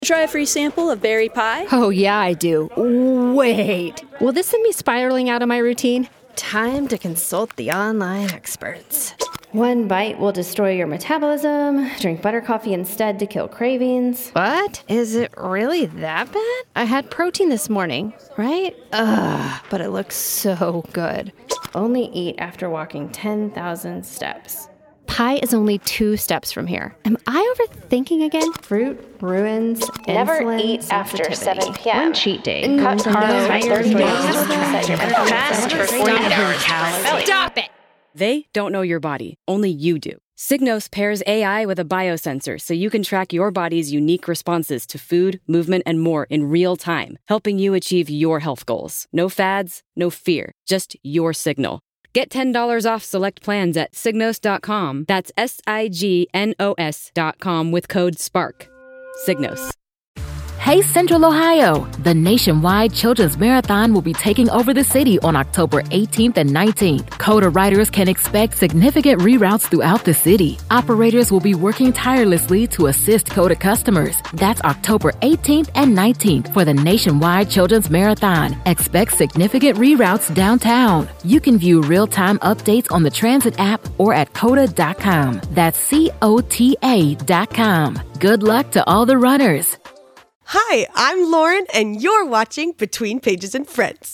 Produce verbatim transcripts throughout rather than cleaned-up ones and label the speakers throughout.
Speaker 1: Try a free sample of berry pie?
Speaker 2: Oh, yeah, I do. Wait. Will this send me spiraling out of my routine? Time to consult the online experts.
Speaker 3: One bite will destroy your metabolism. Drink butter coffee instead to kill cravings.
Speaker 2: What? Is it really that bad? I had protein this morning, right? Ugh, but it looks so good.
Speaker 3: Only eat after walking ten thousand steps.
Speaker 2: Pie is only two steps from here. Am I overthinking again?
Speaker 3: Fruit ruins
Speaker 4: Never
Speaker 3: insulin
Speaker 4: eat after seven p.m.
Speaker 3: One cheat day.
Speaker 4: Cut
Speaker 3: Carbs
Speaker 4: carbs by thirty days.
Speaker 2: Fast for forty-eight hours. Stop it!
Speaker 5: They don't know your body. Only you do. Signos pairs A I with a biosensor so you can track your body's unique responses to food, movement, and more in real time, helping you achieve your health goals. No fads, no fear, just your signal. Get ten dollars off select plans at signos dot com. That's S I G N O S dot com with code SPARK. Signos.
Speaker 6: Hey Central Ohio! The nationwide Children's Marathon will be taking over the city on October eighteenth and nineteenth. CODA riders can expect significant reroutes throughout the city. Operators will be working tirelessly to assist CODA customers. That's October eighteenth and nineteenth for the nationwide Children's Marathon. Expect significant reroutes downtown. You can view real-time updates on the Transit app or at coda dot com. That's C O T A dot com. Good luck to all the runners.
Speaker 7: Hi, I'm Lauren, and you're watching Between Pages and Friends.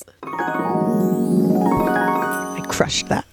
Speaker 7: I crushed that.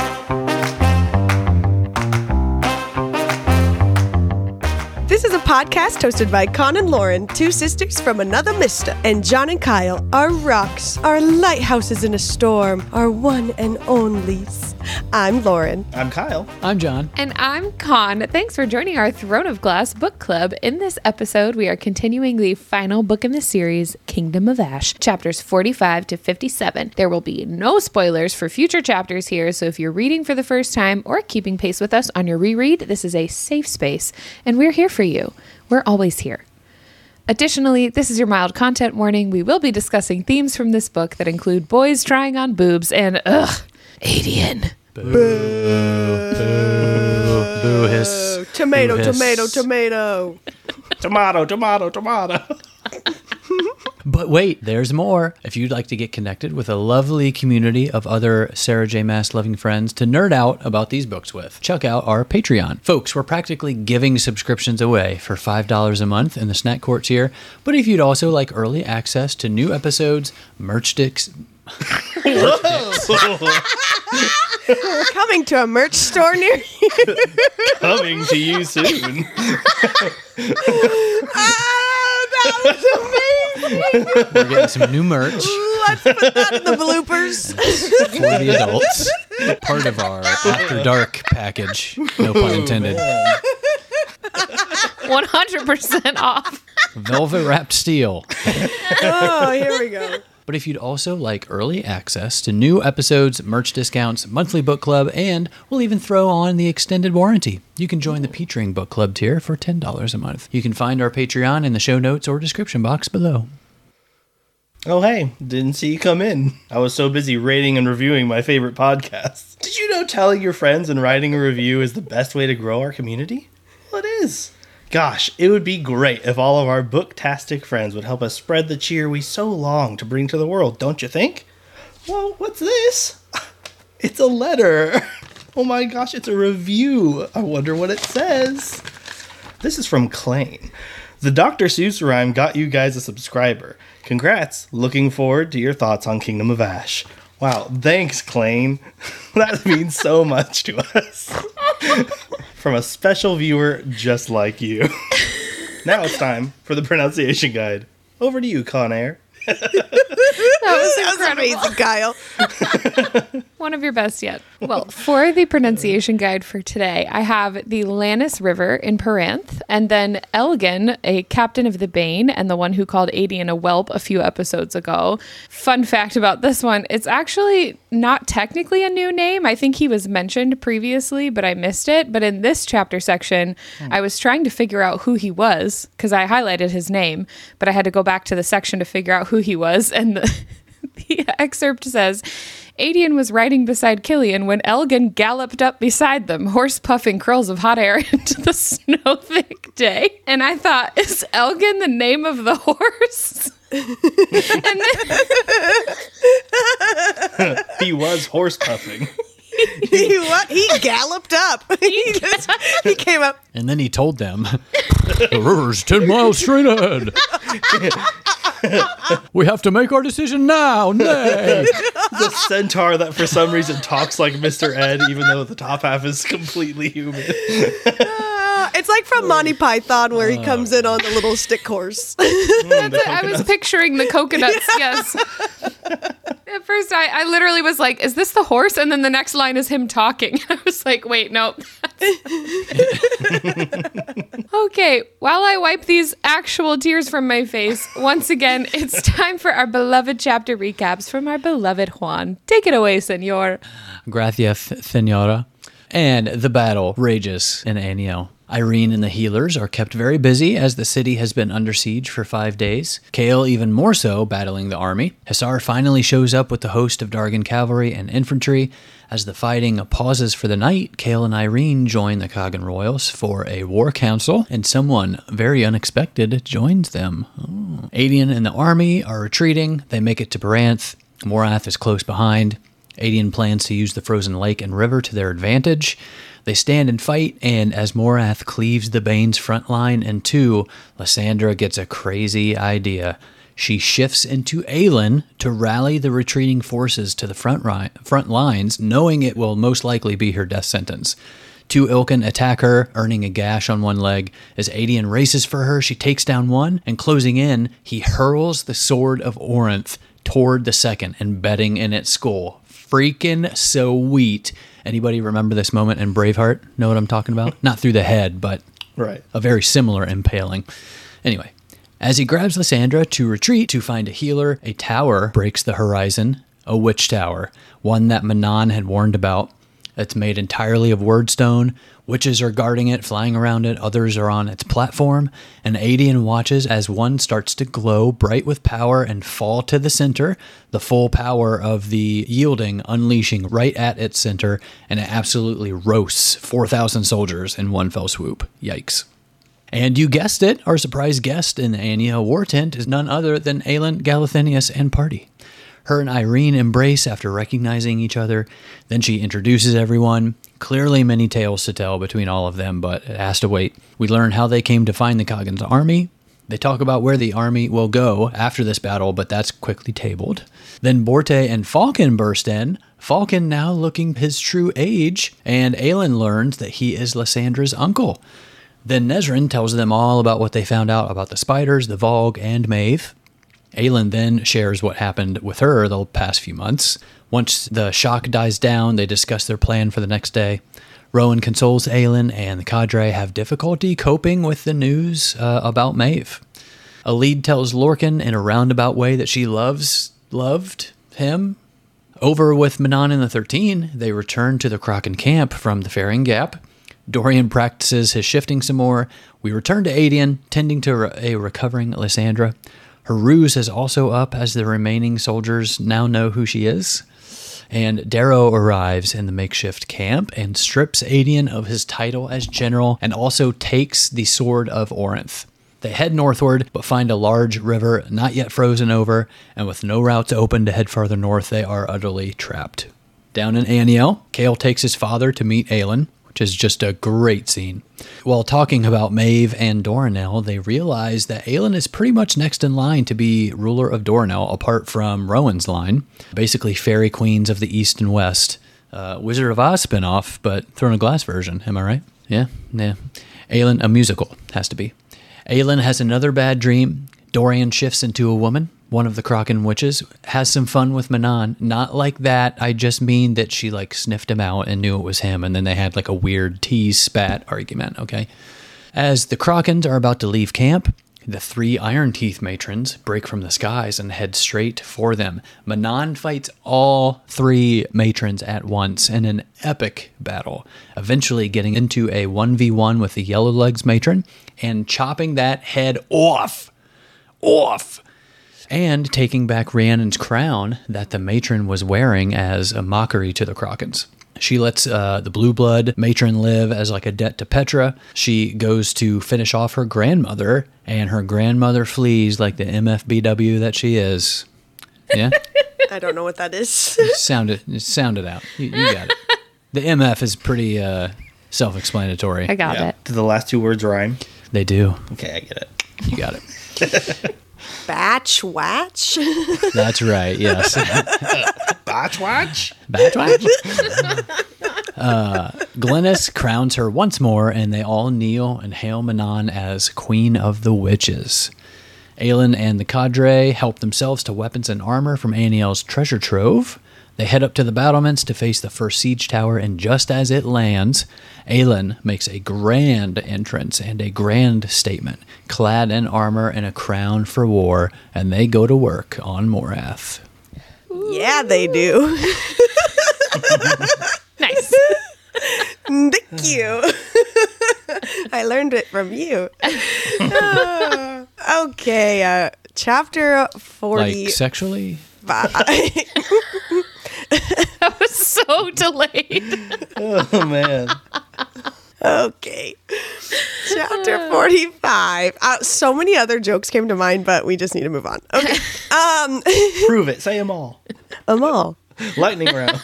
Speaker 7: This is a podcast hosted by Con and Lauren, two sisters from another mister. And John and Kyle, our rocks, our lighthouses in a storm, our one and onlys. I'm Lauren.
Speaker 8: I'm Kyle.
Speaker 9: I'm John.
Speaker 10: And I'm Con. Thanks for joining our Throne of Glass book club. In this episode, we are continuing the final book in the series, Kingdom of Ash, chapters forty-five to fifty-seven. There will be no spoilers for future chapters here, so if you're reading for the first time or keeping pace with us on your reread, this is a safe space, and we're here for you. We're always here. Additionally, this is your mild content warning. We will be discussing themes from this book that include boys trying on boobs and, ugh, Adian.
Speaker 9: Boo. Boo. Boo. Boo hiss.
Speaker 7: Tomato,
Speaker 9: Boo hiss.
Speaker 7: tomato, tomato.
Speaker 8: Tomato, tomato, tomato.
Speaker 9: But wait, there's more. If you'd like to get connected with a lovely community of other Sarah J. Maas loving friends to nerd out about these books with, check out our Patreon. Folks, we're practically giving subscriptions away for five dollars a month in the Snack Court tier. But if you'd also like early access to new episodes, merch sticks...
Speaker 7: Coming to a merch store near you.
Speaker 8: Coming to you soon.
Speaker 7: Oh, that was amazing.
Speaker 9: We're getting some new merch.
Speaker 7: Let's put that in the bloopers.
Speaker 9: For the adults. Part of our After Dark package. No pun intended.
Speaker 10: one hundred percent off.
Speaker 9: Velvet wrapped steel.
Speaker 7: Oh, here we go.
Speaker 9: But if you'd also like early access to new episodes, merch discounts, monthly book club, and we'll even throw on the extended warranty, you can join the Petring Book Club tier for ten dollars a month. You can find our Patreon in the show notes or description box below.
Speaker 8: Oh, hey, didn't see you come in. I was so busy rating and reviewing my favorite podcasts. Did you know telling your friends and writing a review is the best way to grow our community? Well, it is. Gosh, it would be great if all of our booktastic friends would help us spread the cheer we so long to bring to the world, don't you think? Well, what's this? It's a letter. Oh my gosh, it's a review. I wonder what it says. This is from Klain. The Doctor Seuss rhyme got you guys a subscriber. Congrats. Looking forward to your thoughts on Kingdom of Ash. Wow, thanks, Klain. That means so much to us. From a special viewer just like you. Now it's time for the pronunciation guide. Over to you, Con Air.
Speaker 7: That was amazing, Kyle.
Speaker 10: One of your best yet. Well, for the pronunciation guide for today, I have the Lannis River in Paranth, and then Elgin, a captain of the Bane, and the one who called Adian a whelp a few episodes ago. Fun fact about this one, it's actually not technically a new name. I think he was mentioned previously, but I missed it. But in this chapter section, hmm. I was trying to figure out who he was, because I highlighted his name, but I had to go back to the section to figure out who he was, and the The excerpt says, Adian was riding beside Killian when Elgin galloped up beside them, horse puffing curls of hot air into the snow-thick day. And I thought, is Elgin the name of the horse? And then
Speaker 8: He was horse puffing.
Speaker 7: he what? He galloped up. He, just, he came up.
Speaker 9: And then he told them, the river's ten miles straight ahead. We have to make our decision now. Nay.
Speaker 8: The centaur that for some reason talks like Mister Ed, even though the top half is completely human.
Speaker 7: Uh, it's like from Monty Python where he comes in on the little stick horse.
Speaker 10: That's it. I was picturing the coconuts, yes. At first, I, I literally was like, is this the horse? And then the next line is him talking. I was like, wait, no. Okay, while I wipe these actual tears from my face, once again, it's time for our beloved chapter recaps from our beloved Juan. Take it away, senor.
Speaker 9: Gracias, senora. And the battle rages in Aniel. Irene and the healers are kept very busy as the city has been under siege for five days. Kale even more so, battling the army. Hussar finally shows up with the host of Dargan cavalry and infantry. As the fighting pauses for the night, Kale and Irene join the Kagan royals for a war council, and someone very unexpected joins them. Oh. Adian and the army are retreating. They make it to Baranth. Morath is close behind. Adian plans to use the frozen lake and river to their advantage. They stand and fight, and as Morath cleaves the Bane's front line in two, Lysandra gets a crazy idea. She shifts into Aelin to rally the retreating forces to the front, ri- front lines, knowing it will most likely be her death sentence. Two Ilkin attack her, earning a gash on one leg. As Adian races for her, she takes down one, and closing in, he hurls the sword of Orinth toward the second, embedding in its skull. Freaking sweet. Anybody remember this moment in Braveheart? Know what I'm talking about? Not through the head, but
Speaker 8: right.
Speaker 9: A very similar impaling. Anyway, as he grabs Lysandra to retreat to find a healer, a tower breaks the horizon, a witch tower, one that Manon had warned about. It's made entirely of wordstone. Witches are guarding it, flying around it. Others are on its platform. And Adian watches as one starts to glow bright with power and fall to the center, the full power of the yielding unleashing right at its center, and it absolutely roasts four thousand soldiers in one fell swoop. Yikes. And you guessed it, our surprise guest in the Ania war tent is none other than Aelin, Galathinius, and party. Her and Irene embrace after recognizing each other. Then she introduces everyone. Clearly many tales to tell between all of them, but it has to wait. We learn how they came to find the Kagan's army. They talk about where the army will go after this battle, but that's quickly tabled. Then Borte and Falcon burst in. Falcon now looking his true age, and Aelin learns that he is Lysandra's uncle. Then Nezrin tells them all about what they found out about the spiders, the Vogue, and Maeve. Aelin then shares what happened with her the past few months. Once the shock dies down, they discuss their plan for the next day. Rowan consoles Aelin, and the cadre have difficulty coping with the news uh, about Maeve. Alid tells Lorcan in a roundabout way that she loves, loved him. Over with Manon and the Thirteen, they return to the Kraken camp from the Faring Gap. Dorian practices his shifting some more. We return to Adian, tending to re- a recovering Lysandra. Her ruse is also up as the remaining soldiers now know who she is. And Darrow arrives in the makeshift camp and strips Adian of his title as general and also takes the sword of Orinth. They head northward, but find a large river not yet frozen over, and with no routes open to head farther north, they are utterly trapped. Down in Aniel, Kale takes his father to meet Aelin, which is just a great scene. While talking about Maeve and Doranel, they realize that Aelin is pretty much next in line to be ruler of Doranel, apart from Rowan's line. Basically, fairy queens of the East and West. Uh, Wizard of Oz spinoff, but Throne of Glass version, am I right? Yeah, yeah. Aelin, a musical, has to be. Aelin has another bad dream. Dorian shifts into a woman. One of the Kraken witches has some fun with Manon. Not like that. I just mean that she like sniffed him out and knew it was him, and then they had like a weird tease spat argument, okay? As the Krakens are about to leave camp, the three Iron Teeth matrons break from the skies and head straight for them. Manon fights all three matrons at once in an epic battle, eventually getting into a one v one with the Yellow Legs matron and chopping that head off. Off! and taking back Rhiannon's crown that the matron was wearing as a mockery to the Krakens. She lets uh, the blue blood matron live as like a debt to Petra. She goes to finish off her grandmother, and her grandmother flees like the M F B W that she is. Yeah?
Speaker 7: I don't know what that is.
Speaker 9: Sound it, sound it out. You, you got it. The M F is pretty uh, self-explanatory.
Speaker 10: I got
Speaker 8: Yeah.
Speaker 10: it.
Speaker 8: Do the last two words rhyme?
Speaker 9: They do.
Speaker 8: Okay, I get it.
Speaker 9: You got it.
Speaker 7: Batch watch?
Speaker 9: That's right, yes.
Speaker 8: Batch watch?
Speaker 9: Batch watch? uh, Glennis crowns her once more, and they all kneel and hail Manon as Queen of the Witches. Aelin and the cadre help themselves to weapons and armor from Aniel's treasure trove. They head up to the battlements to face the first siege tower, and just as it lands, Aelin makes a grand entrance and a grand statement, clad in armor and a crown for war, and they go to work on Morath.
Speaker 7: Yeah, they do.
Speaker 10: Nice.
Speaker 7: Thank you. I learned it from you. Uh, okay, uh, chapter forty.
Speaker 9: Like sexually?
Speaker 10: That was so delayed.
Speaker 8: Oh, man.
Speaker 7: Okay. Chapter forty-five. Uh, so many other jokes came to mind, but we just need to move on. Okay. Um,
Speaker 8: Prove it. Say them all.
Speaker 7: them all.
Speaker 8: Lightning round.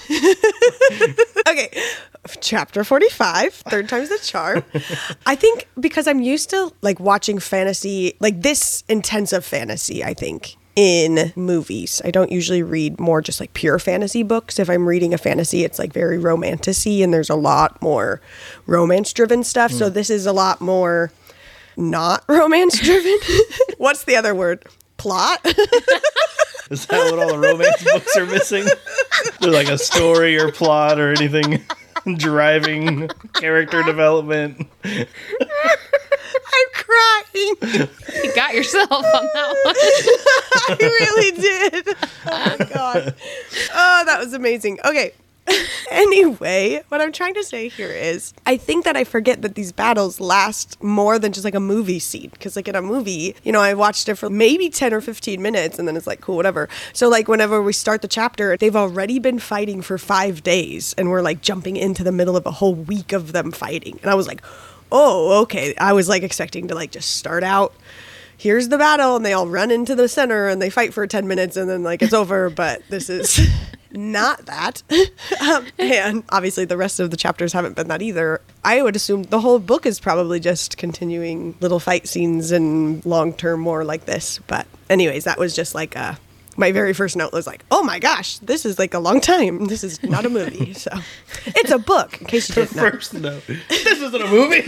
Speaker 7: Okay. Chapter forty-five, third time's the charm. I think because I'm used to like watching fantasy, like this intensive fantasy, I think, in movies. I don't usually read more just like pure fantasy books. If I'm reading a fantasy, it's like very romantic-y and there's a lot more romance-driven stuff. Mm. So this is a lot more not romance-driven. What's the other word? Plot?
Speaker 8: Is that what all the romance books are missing? There's like a story or plot or anything driving character development.
Speaker 7: I'm crying.
Speaker 10: You got yourself on that one.
Speaker 7: I really did. Oh my god. Oh, that was amazing. Okay. Anyway, what I'm trying to say here is I think that I forget that these battles last more than just like a movie scene. Because like in a movie, you know, I watched it for maybe ten or fifteen minutes and then it's like, cool, whatever. So like whenever we start the chapter, they've already been fighting for five days and we're like jumping into the middle of a whole week of them fighting. And I was like, oh, okay. I was like expecting to like just start out. Here's the battle, and they all run into the center and they fight for ten minutes and then like it's over. But this is not that. um, and obviously the rest of the chapters haven't been that either. I would assume the whole book is probably just continuing little fight scenes and long-term more like this. But anyways, that was just like a, my very first note was like, oh my gosh, this is like a long time. This is not a movie. So it's a book, in case you didn't know.
Speaker 8: First note. This isn't a movie.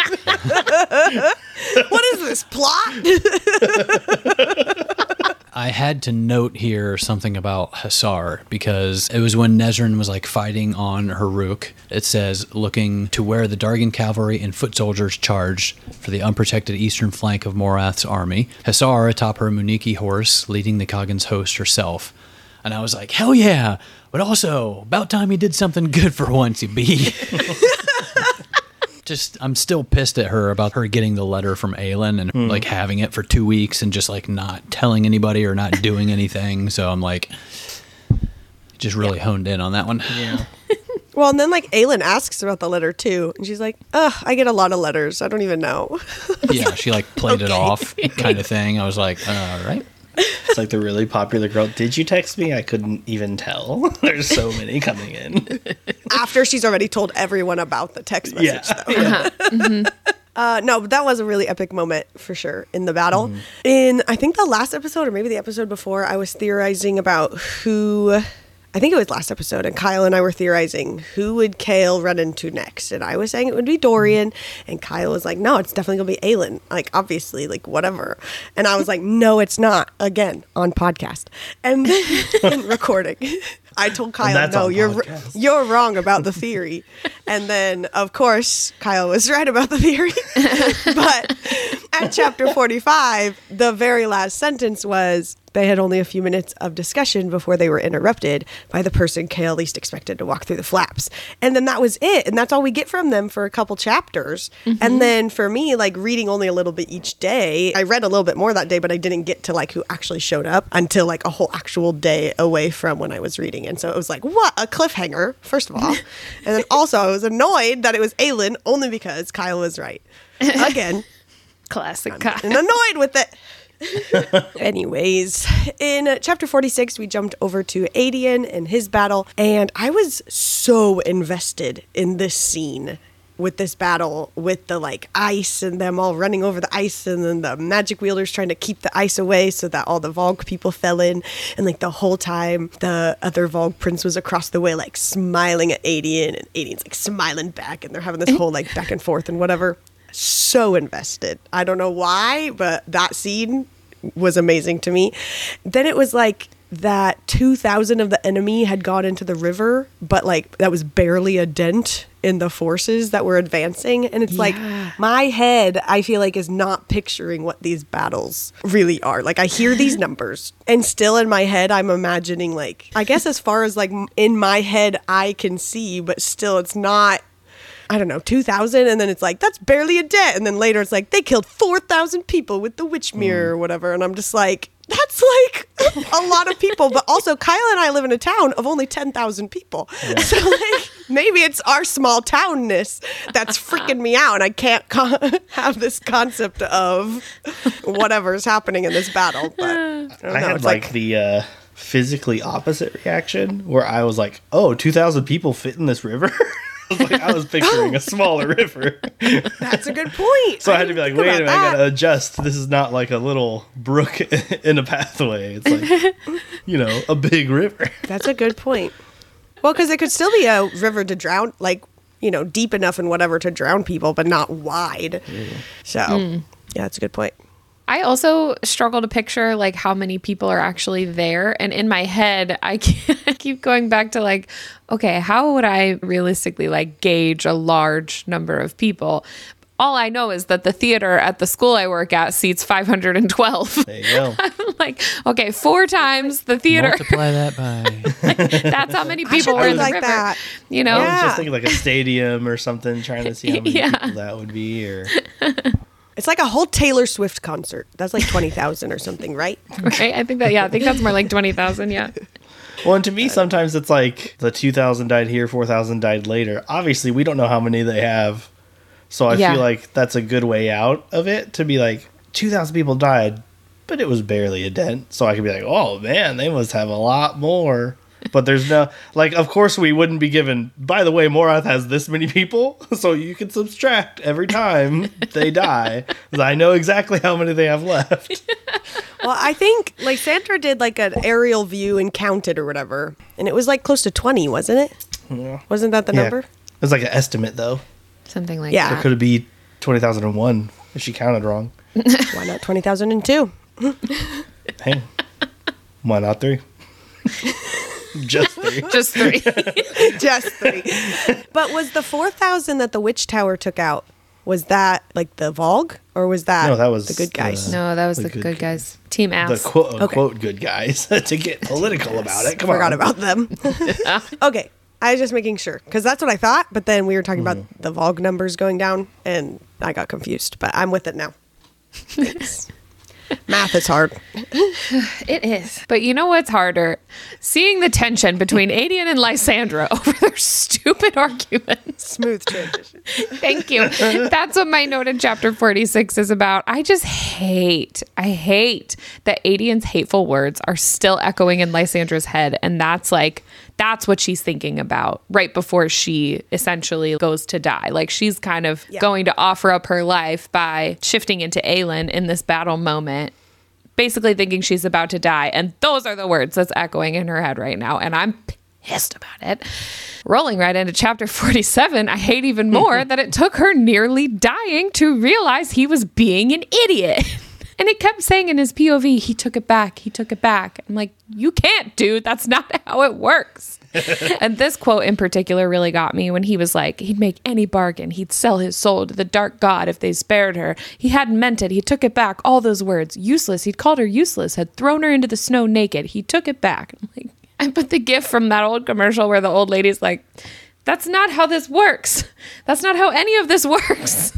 Speaker 7: What is this, plot?
Speaker 9: I had to note here something about Hussar because it was when Nezrin was like fighting on Haruk. It says, looking to where the Dargan cavalry and foot soldiers charged for the unprotected eastern flank of Morath's army. Hussar atop her Muniki horse, leading the Khagan's host herself. And I was like, hell yeah! But also, about time he did something good for once, you bee. Just, I'm still pissed at her about her getting the letter from Aelin and mm. like having it for two weeks and just like not telling anybody or not doing anything. So I'm like, just really yeah. honed in on that one.
Speaker 8: Yeah.
Speaker 7: Well, and then like Aelin asks about the letter too, and she's like, "Ugh, I get a lot of letters. I don't even know."
Speaker 9: Yeah, she like played okay. it off, kind of thing. I was like, uh, all right.
Speaker 8: It's like the really popular girl. Did you text me? I couldn't even tell. There's so many coming in.
Speaker 7: After she's already told everyone about the text message,
Speaker 8: yeah.
Speaker 7: though. Uh-huh. Mm-hmm. Uh, no, but that was a really epic moment for sure in the battle. Mm-hmm. In, I think the last episode or maybe the episode before, I was theorizing about who... I think it was last episode, and Kyle and I were theorizing who would Chaol run into next, and I was saying it would be Dorian, and Kyle was like, no, it's definitely gonna be Aelin, like obviously, like whatever, and I was like, no, it's not, again, on podcast, and then recording. I told Kyle, no, you're podcast. you're wrong about the theory, and then, of course, Kyle was right about the theory, but at chapter forty-five, the very last sentence was, They had only a few minutes of discussion before they were interrupted by the person Kale least expected to walk through the flaps. And then that was it. And that's all we get from them for a couple chapters. Mm-hmm. And then for me, like reading only a little bit each day, I read a little bit more that day, but I didn't get to like who actually showed up until like a whole actual day away from when I was reading. And so it was like, what a cliffhanger, first of all. And then also I was annoyed that it was Aelin only because Kyle was right. Again.
Speaker 10: Classic Kyle.
Speaker 7: And annoyed with it. Anyways, in uh, chapter forty-six, we jumped over to Aedion and his battle, and I was so invested in this scene with this battle with the like ice and them all running over the ice, and then the magic wielders trying to keep the ice away so that all the Vogue people fell in, and like the whole time the other Vogue prince was across the way like smiling at Aedion, and Aedion's like smiling back, and they're having this whole like back and forth and whatever. So invested. I don't know why, but that scene was amazing to me. Then it was like that two thousand of the enemy had gone into the river, but like that was barely a dent in the forces that were advancing. And it's yeah. like my head, I feel like, is not picturing what these battles really are. Like I hear these numbers and still in my head, I'm imagining like, I guess as far as like in my head, I can see, but still it's not, I don't know, two thousand, and then it's like, that's barely a dent. And then later it's like, they killed four thousand people with the witch mirror mm. or whatever. And I'm just like, that's like a lot of people. But also, Kyle and I live in a town of only ten thousand people. Yeah. So like, maybe it's our small townness that's freaking me out. And I can't co- have this concept of whatever's happening in this battle. But I, don't know.
Speaker 8: I had
Speaker 7: it's
Speaker 8: like,
Speaker 7: like
Speaker 8: the uh, physically opposite reaction where I was like, oh, two thousand people fit in this river? I was, like, I was picturing a smaller river.
Speaker 7: That's a good point.
Speaker 8: So I, I had to be like, wait a minute, I gotta adjust. This is not like a little brook in a pathway. It's like, you know, a big river.
Speaker 7: That's a good point. Well, because it could still be a river to drown, like, you know, deep enough and whatever to drown people, but not wide. Mm. So, mm. yeah, that's a good point.
Speaker 10: I also struggle to picture like how many people are actually there. And in my head, I keep going back to like, okay, how would I realistically like gauge a large number of people? All I know is that the theater at the school I work at seats five hundred twelve.
Speaker 8: There you go.
Speaker 10: I'm like, okay, four times the theater.
Speaker 9: Multiply that by.
Speaker 10: Like, that's how many people were in the
Speaker 7: like
Speaker 10: river.
Speaker 7: That.
Speaker 10: You know?
Speaker 8: I was
Speaker 7: Yeah.
Speaker 8: just thinking like a stadium or something, trying to see how many
Speaker 10: Yeah.
Speaker 8: people that would be. Or
Speaker 7: It's like a whole Taylor Swift concert. That's like twenty thousand or something, right?
Speaker 10: Right? I think that, yeah, I think that's more like twenty thousand, yeah.
Speaker 8: Well, and to me, sometimes it's like the two thousand died here, four thousand died later. Obviously, we don't know how many they have. So I
Speaker 10: Yeah.
Speaker 8: feel like that's a good way out of it, to be like, two thousand people died, but it was barely a dent. So I could be like, oh, man, they must have a lot more. But there's no, like, of course we wouldn't be given, by the way, Morath has this many people, so you can subtract every time they die. 'Cause I know exactly how many they have left.
Speaker 7: Well, I think like Sandra did like an aerial view and counted or whatever. And it was like close to twenty, wasn't it?
Speaker 8: Yeah.
Speaker 7: Wasn't that the
Speaker 8: Yeah.
Speaker 7: number?
Speaker 8: It was like an estimate, though.
Speaker 10: Something like
Speaker 7: Yeah.
Speaker 10: that.
Speaker 8: Or could it be twenty thousand one if she counted wrong?
Speaker 7: Why not twenty thousand two?
Speaker 8: Hey, why not three? Just three.
Speaker 10: Just three.
Speaker 7: Just three. But was the four thousand that the Witch Tower took out, was that like the Vogue? Or was that,
Speaker 8: No, that was
Speaker 7: the good guys?
Speaker 8: the-
Speaker 10: No, that was
Speaker 8: The
Speaker 10: the,
Speaker 8: good
Speaker 10: good, guys. Team
Speaker 8: The
Speaker 10: ass.
Speaker 8: quote unquote good guys to get political about it. Come
Speaker 7: Forgot
Speaker 8: on.
Speaker 7: about them. Okay. I was just making sure, because that's what I thought. But then we were talking about the Vogue numbers going down, and I got confused. But I'm with it now. Thanks. Math is hard.
Speaker 10: It is. But you know what's harder? Seeing the tension between Aedion and Lysandra over their stupid arguments.
Speaker 7: Smooth transition.
Speaker 10: Thank you. That's what my note in chapter forty-six is about. I just hate, I hate that Aedion's hateful words are still echoing in Lysandra's head. And that's like, that's what she's thinking about right before she essentially goes to die. Like she's kind of
Speaker 7: Yeah.
Speaker 10: going to offer up her life by shifting into Aelin in this battle moment, basically thinking she's about to die. And those are the words that's echoing in her head right now. And I'm pissed about it. Rolling right into chapter forty-seven, I hate even more that it took her nearly dying to realize he was being an idiot. And it kept saying in his P O V, he took it back, he took it back. I'm like, you can't, dude. That's not how it works. And this quote in particular really got me when he was like, he'd make any bargain. He'd sell his soul to the dark god if they spared her. He hadn't meant it. He took it back. All those words. Useless. He'd called her useless, had thrown her into the snow naked. He took it back. I'm like, I put the gif from that old commercial where the old lady's like, that's not how this works. That's not how any of this works.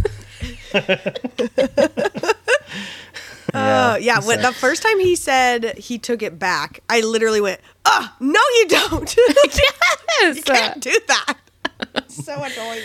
Speaker 7: Uh, yeah, when, the first time he said he took it back, I literally went, oh, no, you don't.
Speaker 10: Yes.
Speaker 7: You can't do that. So annoying.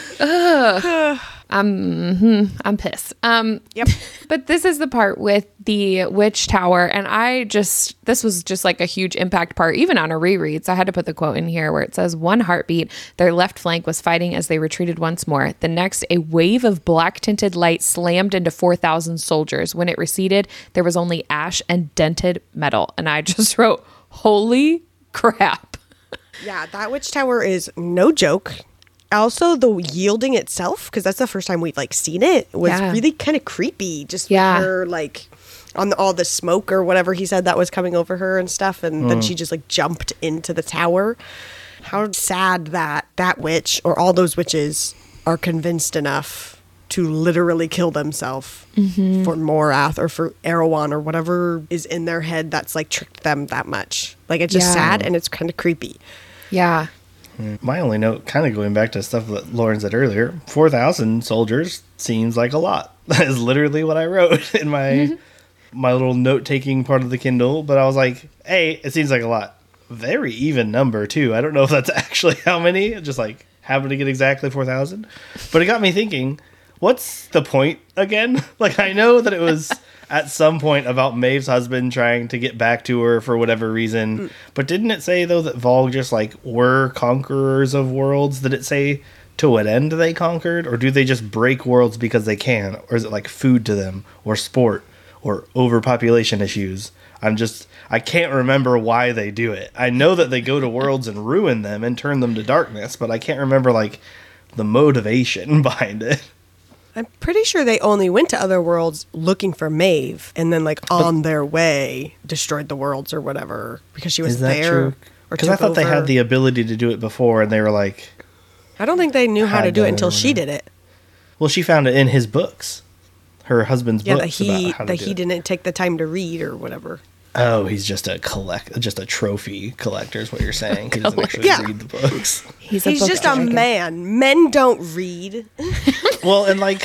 Speaker 10: Ugh. I'm, mm-hmm, I'm pissed. Um,
Speaker 7: yep.
Speaker 10: But this is the part with the witch tower. And I just, this was just like a huge impact part, even on a reread. So I had to put the quote in here where it says, one heartbeat, their left flank was fighting as they retreated once more. The next, a wave of black tinted light slammed into four thousand soldiers. When it receded, there was only ash and dented metal. And I just wrote, holy crap.
Speaker 7: Yeah, that witch tower is no joke. Also, the yielding itself, because that's the first time we've like seen it, was
Speaker 10: Yeah.
Speaker 7: really kind of creepy. Just
Speaker 10: Yeah.
Speaker 7: with her like on the, all the smoke or whatever he said that was coming over her and stuff, and then
Speaker 8: Mm.
Speaker 7: she just like jumped into the tower. How sad that that witch or all those witches are convinced enough to literally kill themselves
Speaker 10: Mhm.
Speaker 7: for Morath or for Erewhon or whatever is in their head that's like tricked them that much. Like it's just
Speaker 10: Yeah.
Speaker 7: sad and it's kind of creepy.
Speaker 10: Yeah.
Speaker 8: My only note, kind of going back to stuff that Lauren said earlier, four thousand soldiers seems like a lot. That is literally what I wrote in my my little note-taking part of the Kindle. But I was like, hey, it seems like a lot. Very even number, too. I don't know if that's actually how many. Just like happened to get exactly four thousand. But it got me thinking, what's the point again? Like, I know that it was at some point about Maeve's husband trying to get back to her for whatever reason. Mm. But didn't it say, though, that Vogue just, like, were conquerors of worlds? Did it say to what end they conquered? Or do they just break worlds because they can? Or is it, like, food to them? Or sport? Or overpopulation issues? I'm just... I can't remember why they do it. I know that they go to worlds and ruin them and turn them to darkness, but I can't remember, like, the motivation behind it.
Speaker 7: I'm pretty sure they only went to other worlds looking for Maeve, and then, like, on their way, destroyed the worlds or whatever, because she was
Speaker 8: Is that
Speaker 7: there.
Speaker 8: true? Because I thought they had the ability to do it before, and they were like...
Speaker 7: I don't think they knew how to
Speaker 8: had
Speaker 7: do it
Speaker 8: done it
Speaker 7: until
Speaker 8: or
Speaker 7: she
Speaker 8: whatever.
Speaker 7: did it.
Speaker 8: Well, she found it in his books. Her husband's
Speaker 7: Yeah, that
Speaker 8: books
Speaker 7: he
Speaker 8: about how to
Speaker 7: that
Speaker 8: do
Speaker 7: he
Speaker 8: it.
Speaker 7: didn't take the time to read or whatever.
Speaker 8: Oh, he's just a collect, just a trophy collector is what you're saying. He doesn't actually
Speaker 7: Yeah.
Speaker 8: read the books.
Speaker 10: He's,
Speaker 7: He's just a man. Men don't read.
Speaker 8: Well, and like...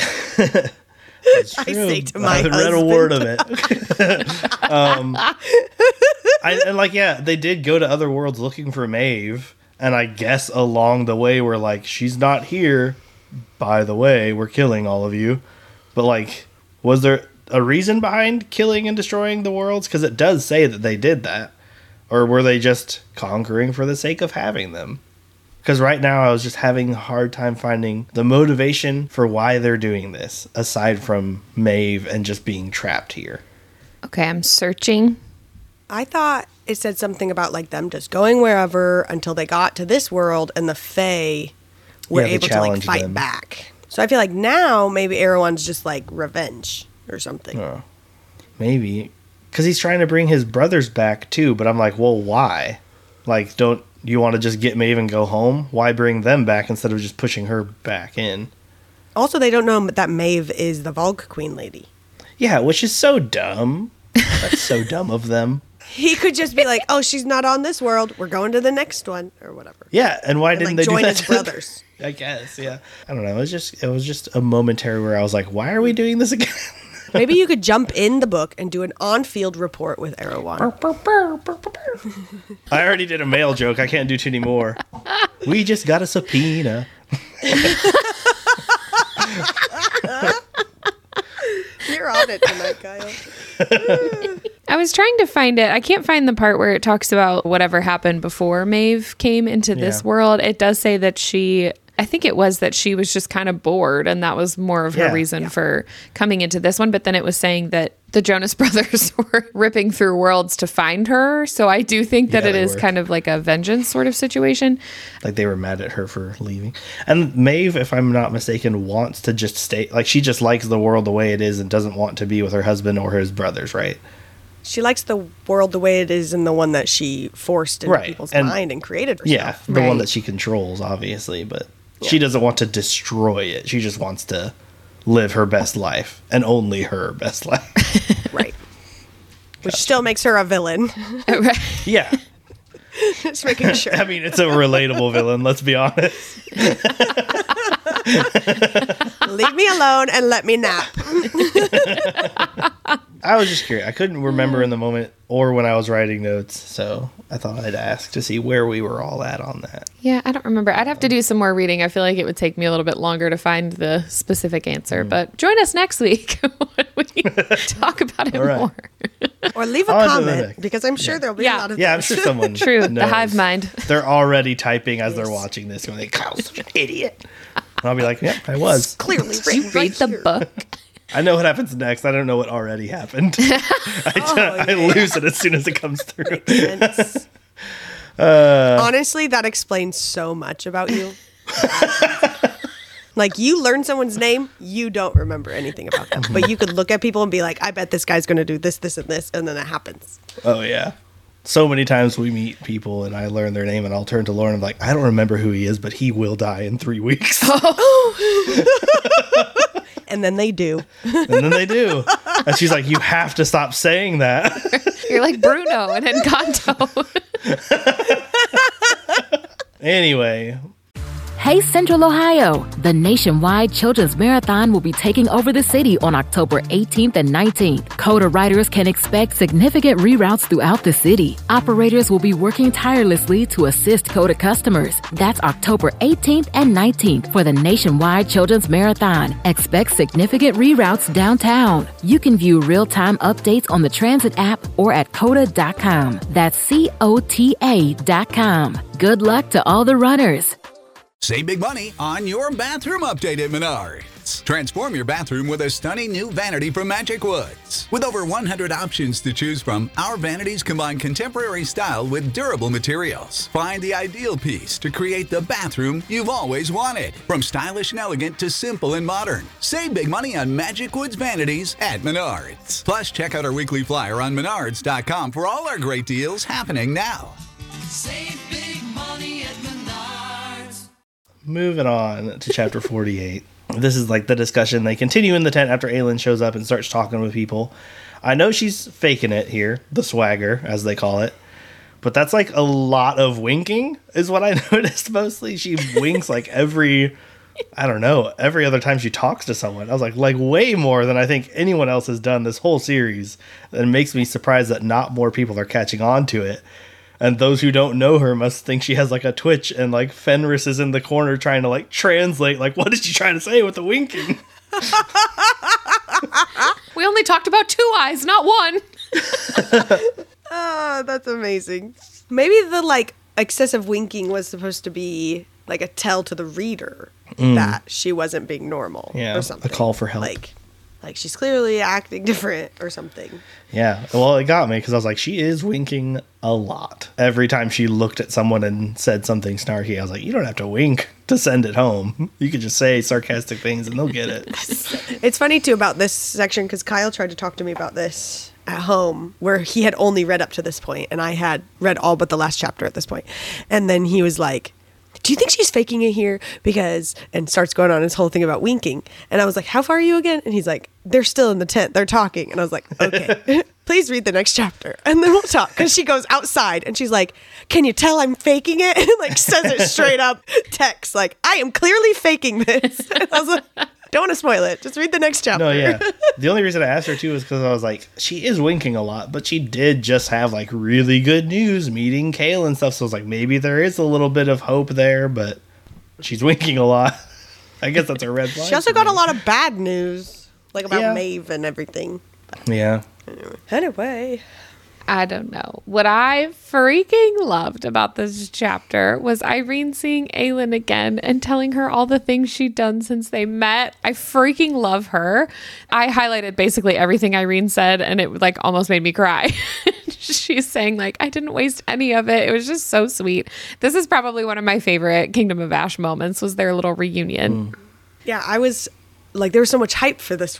Speaker 7: I say to my
Speaker 8: I haven't read a
Speaker 7: husband.
Speaker 8: word of it. um, I, and like, yeah, they did go to other worlds looking for Maeve, and I guess along the way we're like, she's not here. By the way, we're killing all of you. But like, was there a reason behind killing and destroying the worlds? Because it does say that they did that. Or were they just conquering for the sake of having them? Because right now I was just having a hard time finding the motivation for why they're doing this, aside from Maeve and just being trapped here.
Speaker 10: Okay, I'm searching.
Speaker 7: I thought it said something about like them just going wherever until they got to this world, and the Fae were
Speaker 8: Yeah, they
Speaker 7: able to like
Speaker 8: challenged
Speaker 7: fight
Speaker 8: them.
Speaker 7: back. So I feel like now maybe Erewhon's just like revenge or something.
Speaker 8: Oh, maybe. Because he's trying to bring his brothers back too, but I'm like, well, why? Like, don't you want to just get Maeve and go home? Why bring them back instead of just pushing her back in?
Speaker 7: Also, they don't know that Maeve is the Vogue Queen lady.
Speaker 8: Yeah, which is so dumb. That's so dumb of them.
Speaker 7: He could just be like, "Oh, she's not on this world. We're going to the next one," or whatever.
Speaker 8: Yeah, and why
Speaker 7: And,
Speaker 8: didn't
Speaker 7: like,
Speaker 8: they
Speaker 7: join
Speaker 8: do that?
Speaker 7: his brothers?
Speaker 8: I guess, yeah. I don't know. It was just it was just a momentary where I was like, why are we doing this again?
Speaker 7: Maybe you could jump in the book and do an on-field report with Erewhon.
Speaker 8: I already did a male joke. I can't do too anymore. We just got a subpoena.
Speaker 7: You're on it tonight, Kyle.
Speaker 10: I was trying to find it. I can't find the part where it talks about whatever happened before Maeve came into this
Speaker 8: Yeah.
Speaker 10: world. It does say that she, I think it was that she was just kind of bored, and that was more of her
Speaker 8: Yeah.
Speaker 10: reason for coming into this one. But then it was saying that the Jonas Brothers were ripping through worlds to find her. So I do think that
Speaker 8: Yeah,
Speaker 10: it
Speaker 8: they
Speaker 10: is
Speaker 8: were.
Speaker 10: kind of like a vengeance sort of situation.
Speaker 8: Like they were mad at her for leaving. And Maeve, if I'm not mistaken, wants to just stay. Like she just likes the world the way it is and doesn't want to be with her husband or his brothers, right?
Speaker 7: She likes the world the way it is and the one that she forced into
Speaker 8: Right,
Speaker 7: people's
Speaker 8: and-
Speaker 7: mind and created herself.
Speaker 8: Yeah, the one that she controls, obviously, but she doesn't want to destroy it. She just wants to live her best life and only her best life.
Speaker 7: Right. Which still makes her a villain.
Speaker 8: Yeah.
Speaker 7: Just making sure.
Speaker 8: I mean, it's a relatable villain, let's be honest.
Speaker 7: Leave me alone and let me nap.
Speaker 8: I was just curious. I couldn't remember in the moment or when I was writing notes, so I thought I'd ask to see where we were all at on that.
Speaker 10: Yeah, I don't remember. I'd have to do some more reading. I feel like it would take me a little bit longer to find the specific answer,
Speaker 8: Mm.
Speaker 10: but join us next week when we talk about it
Speaker 8: All right.
Speaker 10: more.
Speaker 7: Or leave a
Speaker 8: I'll do
Speaker 7: comment
Speaker 8: that.
Speaker 7: because I'm sure there'll be
Speaker 10: Yeah.
Speaker 7: a lot of
Speaker 8: Yeah, I'm
Speaker 7: things.
Speaker 8: sure someone
Speaker 10: True, the
Speaker 8: knows.
Speaker 10: hive mind.
Speaker 8: They're already typing as they're watching this, going, Kyle's such an idiot. And I'll be like, yeah, I was.
Speaker 7: Clearly
Speaker 10: You
Speaker 7: written
Speaker 10: read
Speaker 7: right
Speaker 10: the
Speaker 7: here.
Speaker 10: book.
Speaker 8: I know what happens next. I don't know what already happened. I, ju- I lose it as soon as it comes through.
Speaker 7: It's-
Speaker 8: Uh,
Speaker 7: Honestly, that explains so much about you. Like, you learn someone's name, you don't remember anything about them. But you could look at people and be like, I bet this guy's going to do this, this, and this. And then it happens.
Speaker 8: oh, yeah. So many times we meet people and I learn their name and I'll turn to Lauren and be like, I don't remember who he is, but he will die in three weeks.
Speaker 7: And then they do.
Speaker 8: And then they do. And she's like, you have to stop saying that.
Speaker 10: You're like Bruno and Encanto.
Speaker 8: Anyway,
Speaker 6: Hey Central Ohio! The nationwide Children's Marathon will be taking over the city on October eighteenth and nineteenth. CODA riders can expect significant reroutes throughout the city. Operators will be working tirelessly to assist CODA customers. That's October eighteenth and nineteenth for the nationwide Children's Marathon. Expect significant reroutes downtown. You can view real-time updates on the Transit app or at coda dot com. That's C O T A dot com. Good luck to all the runners.
Speaker 11: Save big money on your bathroom update at Menards. Transform your bathroom with a stunning new vanity from Magic Woods. With over one hundred options to choose from, our vanities combine contemporary style with durable materials. Find the ideal piece to create the bathroom you've always wanted. From stylish and elegant to simple and modern. Save big money on Magic Woods vanities at Menards. Plus, check out our weekly flyer on menards dot com for all our great deals happening now.
Speaker 12: Save big money at Menards.
Speaker 8: moving on to chapter forty-eight. This is like the discussion. They continue in the tent after Aelin shows up and starts talking with people. I know she's faking it here, the swagger, as they call it. But that's like a lot of winking is what I noticed mostly. She winks like every, I don't know, every other time she talks to someone. I was like, like way more than I think anyone else has done this whole series. And it makes me surprised that not more people are catching on to it. And those who don't know her must think she has like a twitch, and like Fenris is in the corner trying to like translate, like, what is she trying to say with the winking?
Speaker 10: We only talked about two eyes, not one.
Speaker 7: Oh, that's amazing. Maybe the like excessive winking was supposed to be like a tell to the reader
Speaker 8: Mm.
Speaker 7: that she wasn't being normal
Speaker 8: Yeah,
Speaker 7: or something.
Speaker 8: a call for help.
Speaker 7: Like, like she's clearly acting different or something.
Speaker 8: Yeah, well, it got me because I was like, she is winking a lot. Every time she looked at someone and said something snarky, I was like, you don't have to wink to send it home. You could just say sarcastic things and they'll get it.
Speaker 7: It's funny too about this section because Kyle tried to talk to me about this at home where he had only read up to this point and I had read all but the last chapter at this point. And then he was like, do you think she's faking it here? Because, and starts going on his whole thing about winking. And I was like, how far are you again? And he's like, they're still in the tent. They're talking. And I was like, okay, please read the next chapter. And then we'll talk. Because she goes outside and she's like, can you tell I'm faking it? And like says it straight up text. Like, I am clearly faking this. And I was like, don't want to spoil it. Just read the next chapter.
Speaker 8: No, yeah. The only reason I asked her too is because I was like, she is winking a lot, but she did just have like really good news meeting Kale and stuff. So I was like, maybe there is a little bit of hope there, but she's winking a lot. I guess that's a red flag.
Speaker 7: She also got a lot of bad news, like about
Speaker 8: Yeah.
Speaker 7: Maeve and everything.
Speaker 8: Yeah.
Speaker 7: Anyway.
Speaker 10: I don't know. What I freaking loved about this chapter was Irene seeing Aelin again and telling her all the things she'd done since they met. I freaking love her. I highlighted basically everything Irene said and it like almost made me cry. She's saying like, I didn't waste any of it. It was just so sweet. This is probably one of my favorite Kingdom of Ash moments was their little reunion.
Speaker 7: Yeah, I was like, there was so much hype for this one.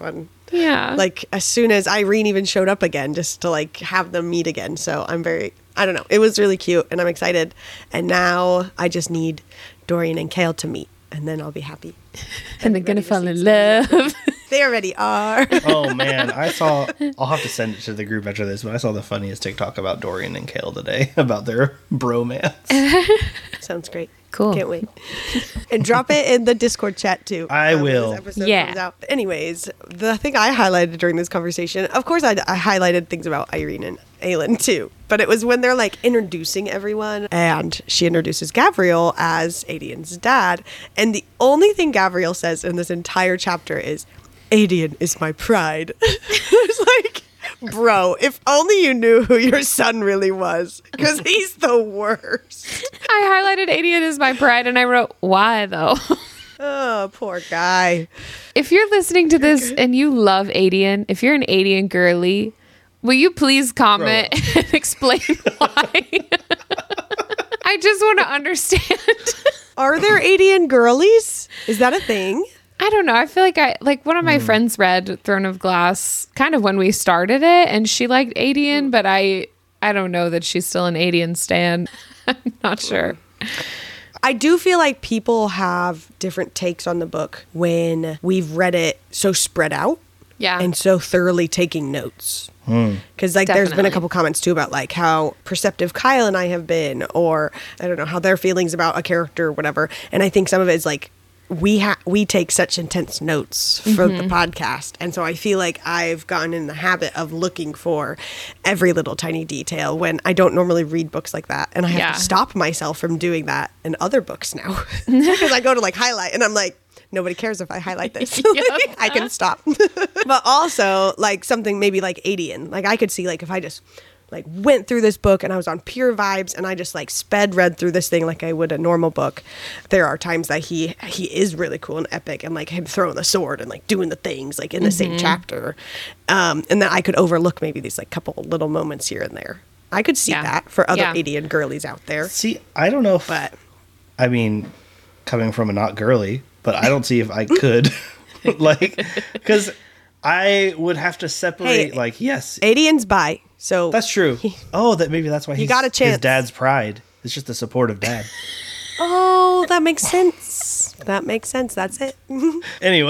Speaker 10: Yeah.
Speaker 7: Like as soon as Irene even showed up again, just to like have them meet again. So I'm very, I don't know. It was really cute and I'm excited. And now I just need Dorian and Kale to meet and then I'll be happy.
Speaker 10: And they're going to fall in love.
Speaker 7: They already are.
Speaker 8: Oh man, I saw, I'll have to send it to the group after this, but I saw the funniest TikTok about Dorian and Kale today about their bromance.
Speaker 7: Sounds great.
Speaker 10: Cool.
Speaker 7: Can't wait. And drop it in the Discord chat too.
Speaker 8: I
Speaker 7: um, when
Speaker 8: will.
Speaker 7: this episode
Speaker 10: Yeah.
Speaker 7: comes out. Anyways, the thing I highlighted during this conversation, of course, I, I highlighted things about Irene and Aelin too, but it was when they're like introducing everyone, and she introduces Gavriel as Adian's dad, and the only thing Gavriel says in this entire chapter is, "Adian is my pride." It's like, bro, if only you knew who your son really was, because he's the worst.
Speaker 10: I highlighted Adian as my pride and I wrote, why though?
Speaker 7: Oh, poor guy.
Speaker 10: If you're listening to this and you love Adian, if you're an Adian girly, will you please comment and explain why? I just want to understand.
Speaker 7: Are there Adian girlies? Is that a thing?
Speaker 10: I don't know. I feel like I like one of my mm. friends read Throne of Glass kind of when we started it, and she liked Adian, but I I don't know that she's still an Adian stan. I'm not sure.
Speaker 7: I do feel like people have different takes on the book when we've read it so spread out.
Speaker 10: Yeah.
Speaker 7: And so thoroughly taking notes. Because like
Speaker 10: Definitely.
Speaker 7: there's been a couple comments too about like how perceptive Kyle and I have been, or I don't know, how their feelings about a character or whatever. And I think some of it is like we ha- we take such intense notes for
Speaker 10: Mm-hmm.
Speaker 7: the podcast, and so I feel like I've gotten in the habit of looking for every little tiny detail when I don't normally read books like that, and I have
Speaker 10: Yeah.
Speaker 7: to stop myself from doing that in other books now because I go to like highlight and I'm like, nobody cares if I highlight this. Like, I can stop. But also like something maybe like Adian, like I could see like if I just like went through this book and I was on pure vibes and I just like sped read through this thing like I would a normal book. There are times that he he is really cool and epic, and like him throwing the sword and like doing the things like in the
Speaker 10: Mm-hmm.
Speaker 7: same chapter. Um, and then I could overlook maybe these like couple little moments here and there. I could see
Speaker 10: Yeah.
Speaker 7: that for other
Speaker 10: Yeah.
Speaker 7: Adian girlies out there.
Speaker 8: See, I don't know if,
Speaker 7: But
Speaker 8: I mean, coming from a not girly, but I don't see if I could. Like, because I would have to separate,
Speaker 7: Hey,
Speaker 8: like, yes,
Speaker 7: Adian's bi, so
Speaker 8: that's true. Oh, that maybe that's why
Speaker 7: You
Speaker 8: he's
Speaker 7: got a chance.
Speaker 8: his dad's pride. It's just a supportive dad.
Speaker 7: oh, that makes sense. That makes sense. That's it.
Speaker 8: Anyway,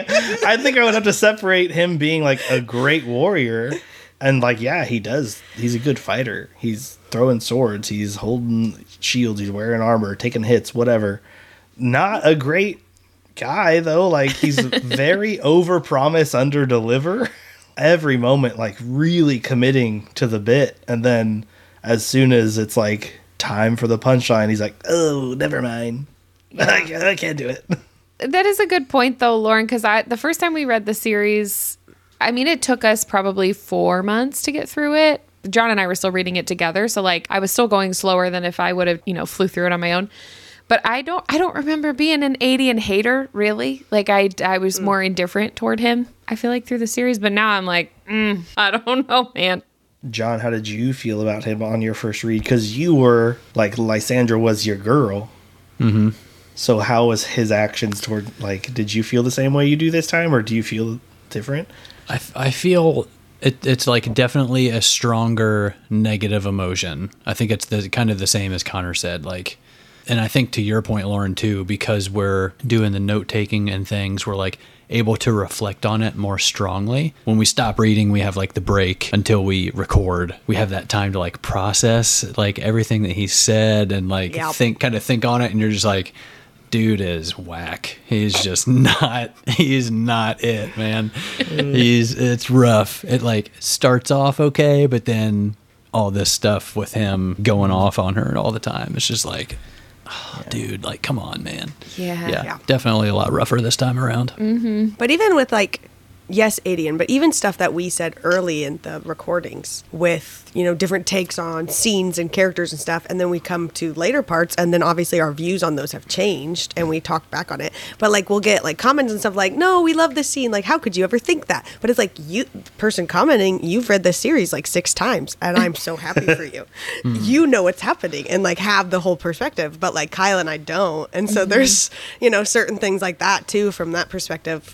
Speaker 8: I think I would have to separate him being like a great warrior and like, yeah, he does. He's a good fighter. He's throwing swords. He's holding shields. He's wearing armor, taking hits, whatever. Not a great guy though. Like he's very overpromise, underdeliver. Every moment, like really committing to the bit. And then as soon as it's like time for the punchline, he's like, oh, never mind. I, I can't do it.
Speaker 10: That is a good point, though, Lauren, because I the first time we read the series, I mean, it took us probably four months to get through it. John and I were still reading it together, so like I was still going slower than if I would have, you know, flew through it on my own. But I don't, I don't remember being an Adian hater, really. Like I, I was more indifferent toward him, I feel like, through the series. But now I'm like, mm, I don't know, man.
Speaker 8: John, how did you feel about him on your first read? Because you were, like, Lysandra was your girl.
Speaker 9: Mm-hmm.
Speaker 8: So how was his actions toward, like, did you feel the same way you do this time, or do you feel different?
Speaker 9: I, f- I feel it, it's, like, definitely a stronger negative emotion. I think it's the kind of the same as Connor said, like, and I think to your point, Lauren, too, because we're doing the note-taking and things, we're, like, able to reflect on it more strongly. When we stop reading, we have like the break until we record. We have that time to like process like everything that he said and like
Speaker 7: Yep.
Speaker 9: think kind of think on it, and you're just like, dude is whack. He's just not he's not it, man. He's it's rough. It like starts off okay, but then all this stuff with him going off on her all the time, it's just like, oh, yeah. dude, like, come on, man.
Speaker 10: Yeah.
Speaker 9: yeah.
Speaker 7: Yeah.
Speaker 9: Definitely a lot rougher this time around.
Speaker 10: Mm-hmm.
Speaker 7: But even with like, yes, Adian, but even stuff that we said early in the recordings with, you know, different takes on scenes and characters and stuff. And then we come to later parts, and then obviously our views on those have changed and we talk back on it. But like, we'll get like comments and stuff like, no, we love this scene. Like, how could you ever think that? But it's like, you, person commenting, you've read this series like six times, and I'm so happy for you. You know what's happening and like have the whole perspective, but like Kyle and I don't. And so
Speaker 10: Mm-hmm.
Speaker 7: there's, you know, certain things like that too, from that perspective,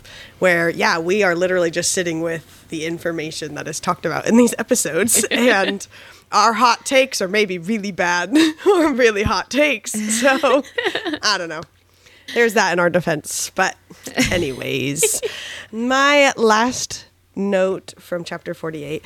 Speaker 7: where, yeah, we are literally just sitting with the information that is talked about in these episodes. And our hot takes are maybe really bad or really hot takes. So, I don't know. There's that in our defense. But anyways, my last note from chapter forty-eight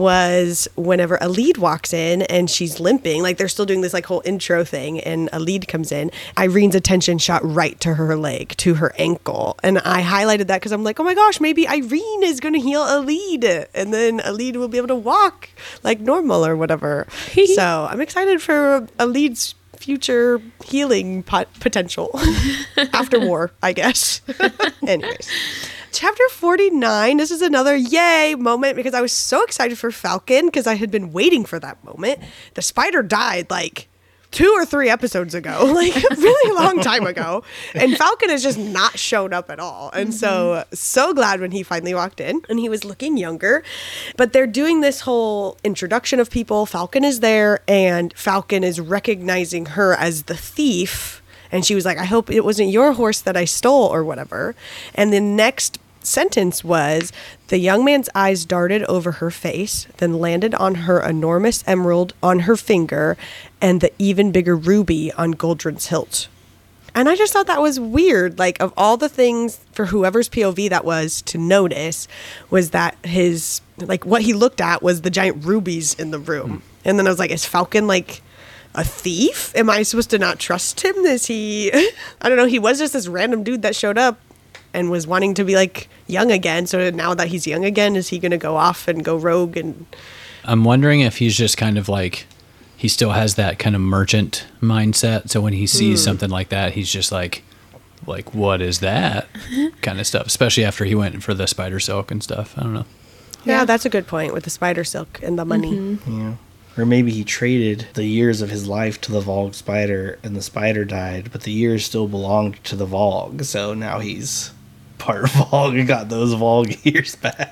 Speaker 7: was whenever a lead walks in and she's limping, like they're still doing this like whole intro thing, and a lead comes in, Irene's attention shot right to her leg, to her ankle. And I highlighted that because I'm like, oh my gosh, maybe Irene is going to heal a lead, and then a lead will be able to walk like normal or whatever. So I'm excited for a lead's future healing pot- potential after war, I guess. Anyways. Chapter forty-nine, this is another yay moment because I was so excited for Falcon because I had been waiting for that moment. The spider died like two or three episodes ago, like a really long time ago. And Falcon has just not shown up at all. And so, so glad when he finally walked in and he was looking younger. But they're doing this whole introduction of people. Falcon is there and Falcon is recognizing her as the thief. And she was like, I hope it wasn't your horse that I stole or whatever. And the next sentence was, the young man's eyes darted over her face, then landed on her enormous emerald on her finger and the even bigger ruby on Goldrin's hilt. And I just thought that was weird. Like, of all the things for whoever's P O V that was to notice, was that his, like, what he looked at was the giant rubies in the room. And then I was like, is Falcon, like, a thief? Am I supposed to not trust him? Is he, I don't know, he was just this random dude that showed up and was wanting to be like young again. So now that he's young again, is he going to go off and go rogue? And
Speaker 9: I'm wondering if he's just kind of like, he still has that kind of merchant mindset. So when he sees mm. something like that, he's just like, like, what is that kind of stuff? Especially after he went for the spider silk and stuff. I don't know.
Speaker 7: Yeah, yeah, that's a good point with the spider silk and the money.
Speaker 8: Mm-hmm. Yeah. Or maybe he traded the years of his life to the Volg spider and the spider died, but the years still belonged to the Volg. So now he's part Volg and got those Volg years back.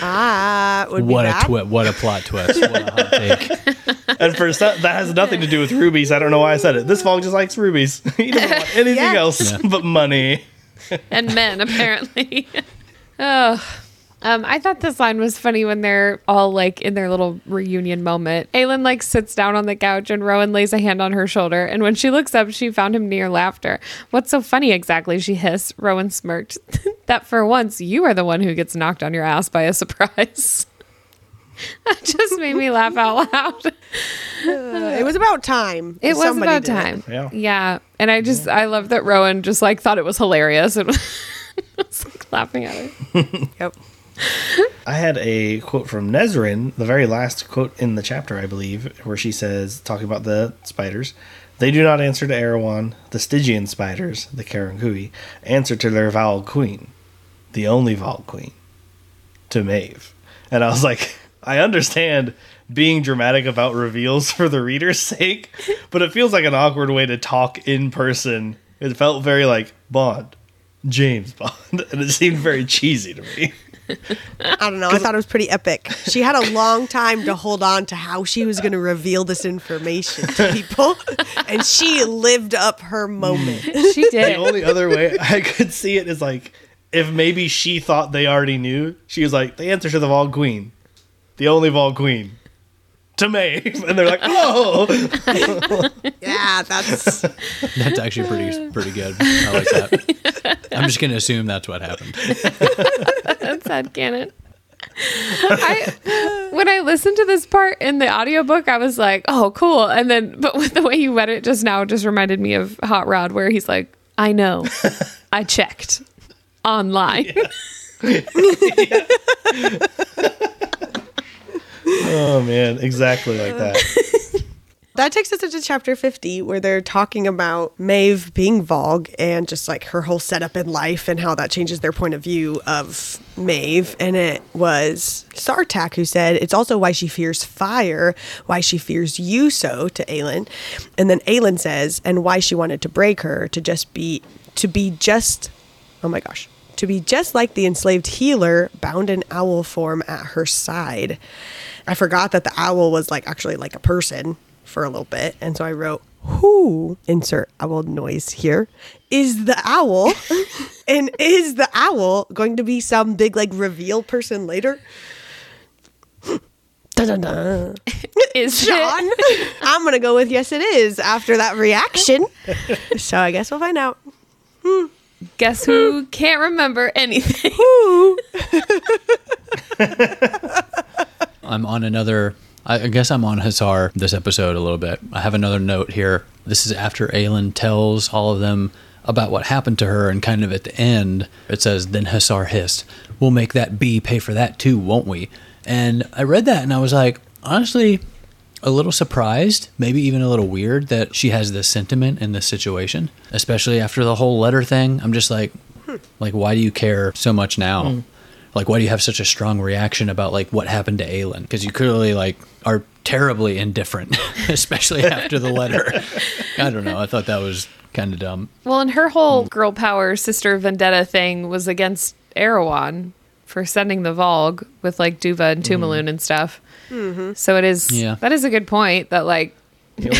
Speaker 7: Ah, would
Speaker 9: what
Speaker 7: be
Speaker 9: a
Speaker 7: bad.
Speaker 9: twi- What a plot twist. What a hot take.
Speaker 8: And for some, that has nothing to do with rubies. I don't know why I said it. This Volg just likes rubies. He doesn't want anything
Speaker 7: Yeah.
Speaker 8: else
Speaker 9: Yeah.
Speaker 8: but money.
Speaker 10: And men, apparently. Oh. Um, I thought this line was funny when they're all like in their little reunion moment. Aelin like sits down on the couch and Rowan lays a hand on her shoulder. And when she looks up, she found him near laughter. What's so funny exactly? She hissed. Rowan smirked. That for once, you are the one who gets knocked on your ass by a surprise. That just made me laugh out loud.
Speaker 7: Uh, it was about time.
Speaker 10: It was
Speaker 7: Somebody
Speaker 10: about
Speaker 7: did it.
Speaker 10: time.
Speaker 8: Yeah.
Speaker 10: Yeah. And I just, I love that Rowan just like thought it was hilarious and was like laughing at it.
Speaker 7: Yep.
Speaker 8: I had a quote from Nezrin, the very last quote in the chapter, I believe, where she says, talking about the spiders, they do not answer to Erewhon. The Stygian spiders, the Karangui, answer to their Val Queen, the only Val Queen, to Maeve. And I was like, I understand being dramatic about reveals for the reader's sake, but it feels like an awkward way to talk in person. It felt very like Bond, James Bond, and it seemed very cheesy to me.
Speaker 7: I don't know. I thought it was pretty epic. She had a long time to hold on to how she was going to reveal this information to people, and she lived up her moment.
Speaker 10: She did.
Speaker 8: The only other way I could see it is like, if maybe she thought they already knew, she was like, the answer to the Vol Queen, the only Vol Queen, to Maeve. And they're like, oh!
Speaker 7: Yeah, that's...
Speaker 9: That's actually pretty pretty good. I like that. I'm just going to assume that's what happened.
Speaker 10: That's headcanon. I when I listened to this part in the audiobook, I was like, oh, cool. And then, but with the way you read it just now, it just reminded me of Hot Rod, where he's like, I know. I checked online.
Speaker 8: Yeah. Oh, man. Exactly like that.
Speaker 7: That takes us into chapter fifty, where they're talking about Maeve being Vogue and just like her whole setup in life and how that changes their point of view of Maeve. And it was Sartak who said it's also why she fears fire, why she fears you so to Aelin. And then Aelin says, and why she wanted to break her to just be, to be just, oh my gosh, to be just like the enslaved healer bound in owl form at her side. I forgot that the owl was like actually like a person. for a little bit. And so I wrote, who, insert owl noise here, is the owl? And is the owl going to be some big like reveal person later? Da-da-da.
Speaker 10: Is
Speaker 7: Sean?
Speaker 10: it?
Speaker 7: I'm going to go with yes, it is after that reaction. So I guess we'll find out. Hmm.
Speaker 10: Guess who can't remember anything?
Speaker 9: I'm on another, I guess I'm on Hussar this episode a little bit. I have another note here. This is after Aelin tells all of them about what happened to her, and kind of at the end, it says, then Hussar hissed, we'll make that bee pay for that too, won't we? And I read that and I was like, honestly, a little surprised, maybe even a little weird that she has this sentiment in this situation, especially after the whole letter thing. I'm just like, hmm. like, why do you care so much now? Mm. Like, why do you have such a strong reaction about like what happened to Aelin? Because you clearly like are terribly indifferent, especially after the letter. I don't know. I thought that was kind of dumb.
Speaker 10: Well, and her whole girl power sister vendetta thing was against Erewhon for sending the Volg with like Duva and Tumaloon mm-hmm. and stuff. Mm-hmm. So it is, yeah. that is a good point that like, yep.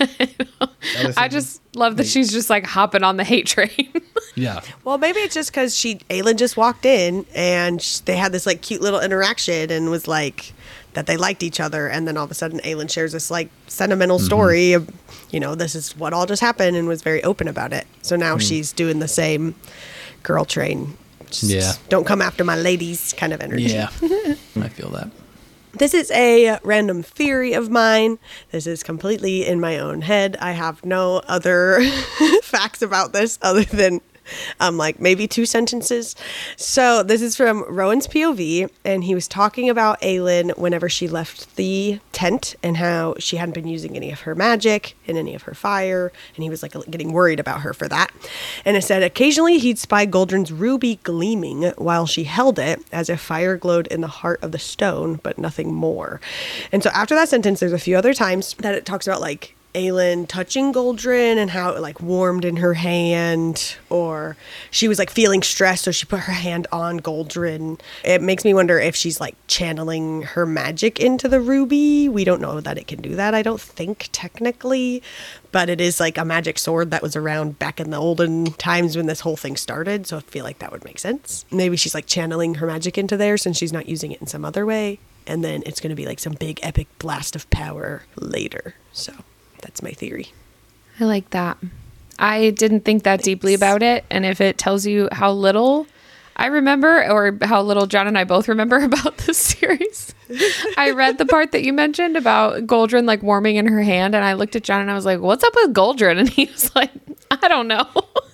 Speaker 10: I just love that like, she's just like hopping on the hate train.
Speaker 9: Yeah.
Speaker 7: Well, maybe it's just because she, Aelin just walked in and sh- they had this like cute little interaction and was like that they liked each other. And then all of a sudden Aelin shares this like sentimental mm-hmm. story of, you know, this is what all just happened, and was very open about it. So now mm. she's doing the same girl train. Just
Speaker 9: yeah.
Speaker 7: Don't come after my ladies kind of energy.
Speaker 9: Yeah. I feel that.
Speaker 7: This is a random theory of mine. This is completely in my own head. I have no other facts about this other than um, like maybe two sentences. So this is from Rowan's P O V, and he was talking about Aelin whenever she left the tent and how she hadn't been using any of her magic and any of her fire, and he was like getting worried about her for that. And it said occasionally he'd spy Goldrin's ruby gleaming while she held it, as if fire glowed in the heart of the stone, but nothing more. And so after that sentence, there's a few other times that it talks about like Aelin touching Goldrin and how it like warmed in her hand, or she was like feeling stressed, so she put her hand on Goldrin. It makes me wonder if she's like channeling her magic into the ruby. We don't know that it can do that, I don't think, technically, but it is like a magic sword that was around back in the olden times when this whole thing started, so I feel like that would make sense. Maybe she's like channeling her magic into there since she's not using it in some other way, and then it's going to be like some big epic blast of power later. So that's my theory.
Speaker 10: I like that. I didn't think that Thanks. deeply about it. And if it tells you how little I remember, or how little John and I both remember about this series, I read the part that you mentioned about Goldrin like warming in her hand. And I looked at John and I was like, what's up with Goldrin? And he was like, I don't know.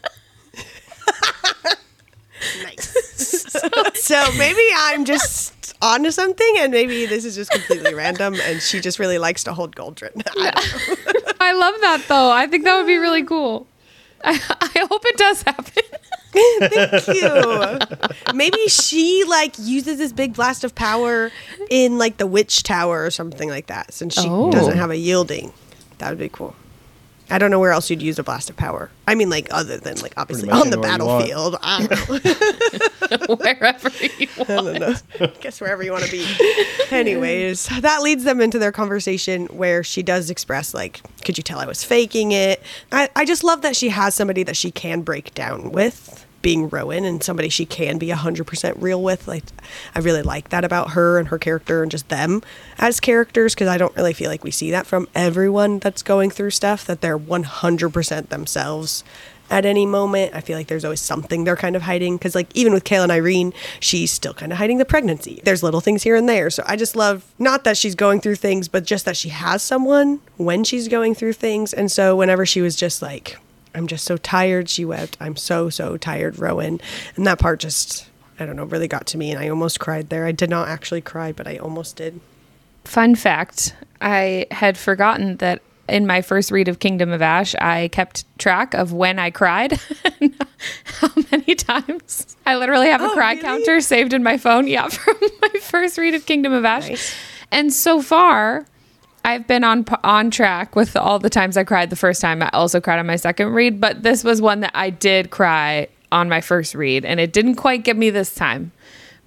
Speaker 7: Nice. so, so maybe I'm just onto something, and maybe this is just completely random, and she just really likes to hold Goldrin. I, don't know.
Speaker 10: I love that though. I think that would be really cool. I, I hope it does happen.
Speaker 7: Thank you. Maybe she like uses this big blast of power in like the witch tower or something like that, since she oh. doesn't have a yielding. That would be cool. I don't know where else you'd use a blast of power. I mean, like, other than, like, obviously on the battlefield. I don't know.
Speaker 10: Wherever you want.
Speaker 7: I don't know. I guess wherever you want to be. Anyways, that leads them into their conversation where she does express, like, could you tell I was faking it? I, I just love that she has somebody that she can break down with, being Rowan, and somebody she can be one hundred percent real with. Like, I really like that about her and her character and just them as characters, because I don't really feel like we see that from everyone that's going through stuff, that they're one hundred percent themselves at any moment. I feel like there's always something they're kind of hiding, because like even with Kale and Irene, she's still kind of hiding the pregnancy. There's little things here and there. So I just love not that she's going through things, but just that she has someone when she's going through things. And so whenever she was just like, I'm just so tired, she wept, I'm so, so tired, Rowan. And that part just, I don't know, really got to me, and I almost cried there. I did not actually cry, but I almost did.
Speaker 10: Fun fact, I had forgotten that in my first read of Kingdom of Ash, I kept track of when I cried and how many times. I literally have a oh, cry really? counter saved in my phone, yeah, from my first read of Kingdom of Ash. Nice. And so far, I've been on on track with all the times I cried the first time. I also cried on my second read, but this was one that I did cry on my first read, and it didn't quite get me this time.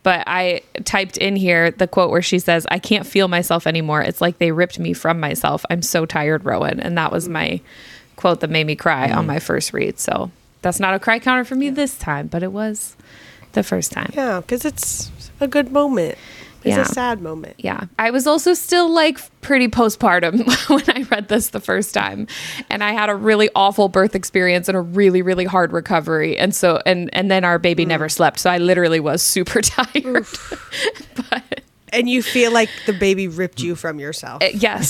Speaker 10: but I typed in here the quote where she says, "I can't feel myself anymore. It's like they ripped me from myself. I'm so tired, Rowan." And that was my quote that made me cry mm. on my first read. So that's not a cry counter for me this time, but it was the first time.
Speaker 7: Yeah, because it's a good moment. It's
Speaker 10: yeah.
Speaker 7: a sad moment.
Speaker 10: Yeah. I was also still like pretty postpartum when I read this the first time. And I had a really awful birth experience and a really, really hard recovery. And so, and, and then our baby mm. never slept. So I literally was super tired. But,
Speaker 7: and you feel like the baby ripped you from yourself.
Speaker 10: Uh, yes.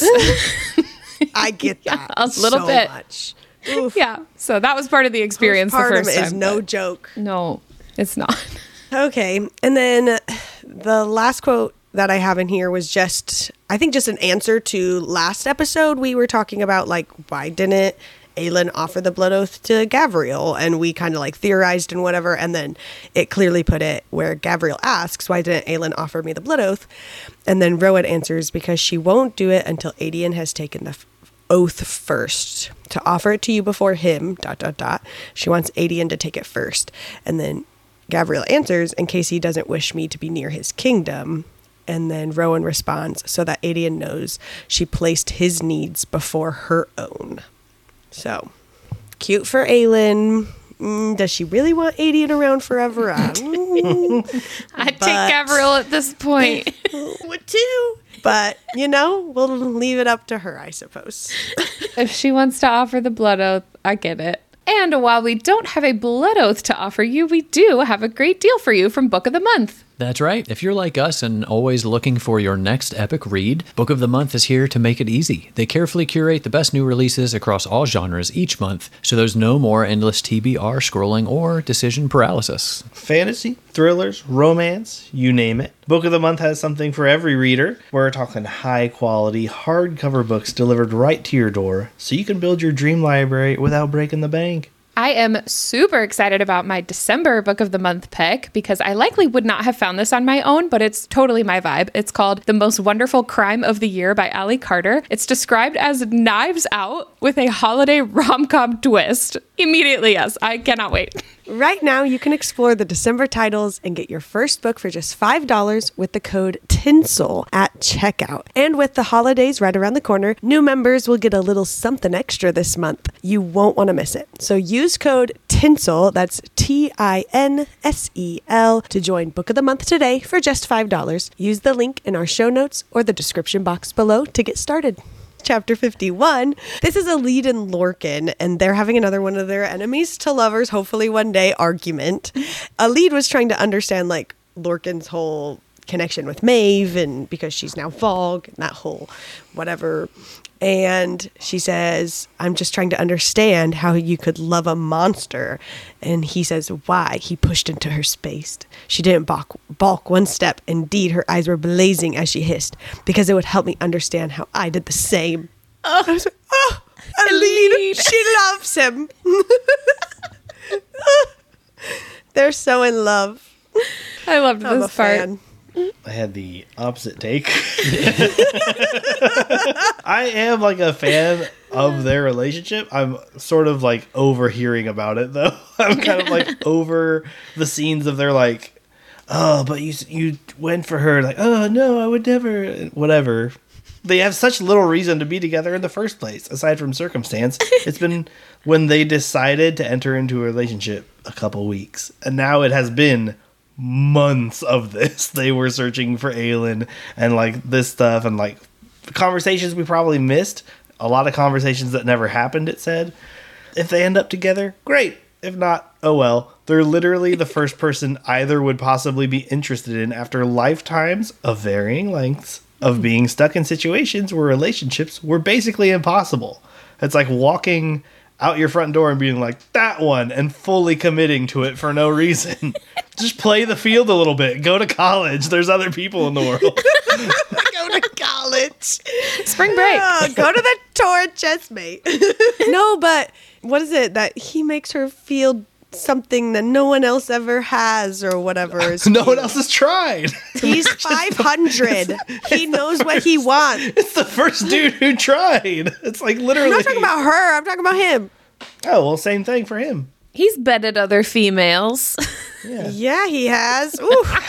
Speaker 7: I get that.
Speaker 10: Yeah, a little
Speaker 7: so
Speaker 10: bit.
Speaker 7: Much.
Speaker 10: Yeah. So that was part of the experience the first time.
Speaker 7: Postpartum is no joke.
Speaker 10: No, it's not.
Speaker 7: Okay. And then the last quote that I have in here was just, I think just an answer to last episode. We were talking about like, why didn't Aelin offer the blood oath to Gavriel? And we kind of like theorized and whatever. And then it clearly put it where Gavriel asks, why didn't Aelin offer me the blood oath? And then Rowan answers, because she won't do it until Aedion has taken the f- oath first. To offer it to you before him, dot, dot, dot. She wants Aedion to take it first. And then Gavriel answers, in case he doesn't wish me to be near his kingdom. And then Rowan responds, so that Aedion knows she placed his needs before her own. So, cute for Aelin. Mm, does she really want Aedion around forever? Mm,
Speaker 10: I'd take Gavriel at this point.
Speaker 7: Would too. But, you know, we'll leave it up to her, I suppose.
Speaker 10: If she wants to offer the blood oath, I get it. And while we don't have a blood oath to offer you, we do have a great deal for you from Book of the Month.
Speaker 9: That's right. If you're like us and always looking for your next epic read, Book of the Month is here to make it easy. They carefully curate the best new releases across all genres each month, so there's no more endless T B R scrolling or decision paralysis.
Speaker 8: Fantasy, thrillers, romance, you name it. Book of the Month has something for every reader. We're talking high-quality, hardcover books delivered right to your door, so you can build your dream library without breaking the bank.
Speaker 10: I am super excited about my December Book of the Month pick because I likely would not have found this on my own, but it's totally my vibe. It's called The Most Wonderful Crime of the Year by Allie Carter. It's described as Knives Out with a holiday rom-com twist. Immediately, yes. I cannot wait.
Speaker 7: Right now, you can explore the December titles and get your first book for just five dollars with the code TINSEL at checkout. And with the holidays right around the corner, new members will get a little something extra this month. You won't want to miss it. So use code TINSEL, that's T I N S E L, to join Book of the Month today for just five dollars. Use the link in our show notes or the description box below to get started. Chapter fifty-one. This is Elide and Lorcan, and they're having another one of their enemies to lovers, hopefully one day, argument. Elide was trying to understand, like, Lorcan's whole connection with Maeve, and because she's now Vogue, and that whole whatever. And she says, I'm just trying to understand how you could love a monster. And he says, why? He pushed into her space. She didn't balk, balk one step. Indeed, her eyes were blazing as she hissed, because it would help me understand how I did the same. Oh, I was like, oh, Elide, she loves him. They're so in love.
Speaker 10: I loved this
Speaker 7: I'm a
Speaker 10: part.
Speaker 7: fan.
Speaker 8: I had the opposite take. I am like a fan of their relationship. I'm sort of like overhearing about it though. I'm kind of like over the scenes of their like, oh, but you you went for her. Like, oh no, I would never. Whatever. They have such little reason to be together in the first place, aside from circumstance. It's been when they decided to enter into a relationship a couple weeks, and now it has been months of this. They were searching for Aelin and like this stuff and like conversations we probably missed. A lot of conversations that never happened, it said. If they end up together, great. If not, oh well. They're literally the first person either would possibly be interested in after lifetimes of varying lengths of being stuck in situations where relationships were basically impossible. It's like walking out your front door and being like, that one, and fully committing to it for no reason. Just play the field a little bit. Go to college. There's other people in the world.
Speaker 7: Go to college.
Speaker 10: Spring break.
Speaker 7: Oh, go to the tour chessmate. No, but what is it that he makes her feel something that no one else ever has or whatever? Is
Speaker 8: no
Speaker 7: cute.
Speaker 8: one else has tried.
Speaker 7: He's five hundred. He knows what he wants.
Speaker 8: It's the first dude who tried. It's like literally.
Speaker 7: I'm not talking about her. I'm talking about him.
Speaker 8: Oh, well, same thing for him.
Speaker 10: He's bedded other females.
Speaker 8: Yeah,
Speaker 7: yeah he has. Ooh.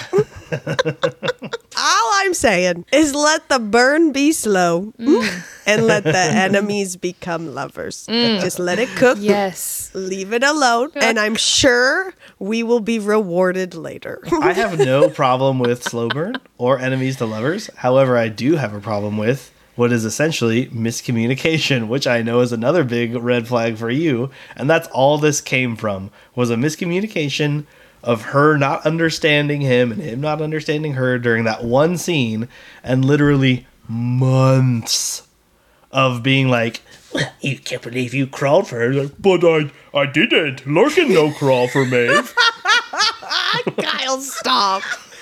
Speaker 7: All I'm saying is let the burn be slow
Speaker 10: Mm.
Speaker 7: and let the enemies become lovers. Just let it cook.
Speaker 10: Yes.
Speaker 7: Leave it alone. And I'm sure we will be rewarded later.
Speaker 8: I have no problem with slow burn or enemies to lovers. However, I do have a problem with what is essentially miscommunication, which I know is another big red flag for you. And that's all this came from, was a miscommunication of her not understanding him and him not understanding her during that one scene, and literally months of being like, well, you can't believe you crawled for her. Like, but I, I didn't. Lorcan no crawl for Maeve.
Speaker 7: Kyle, stop.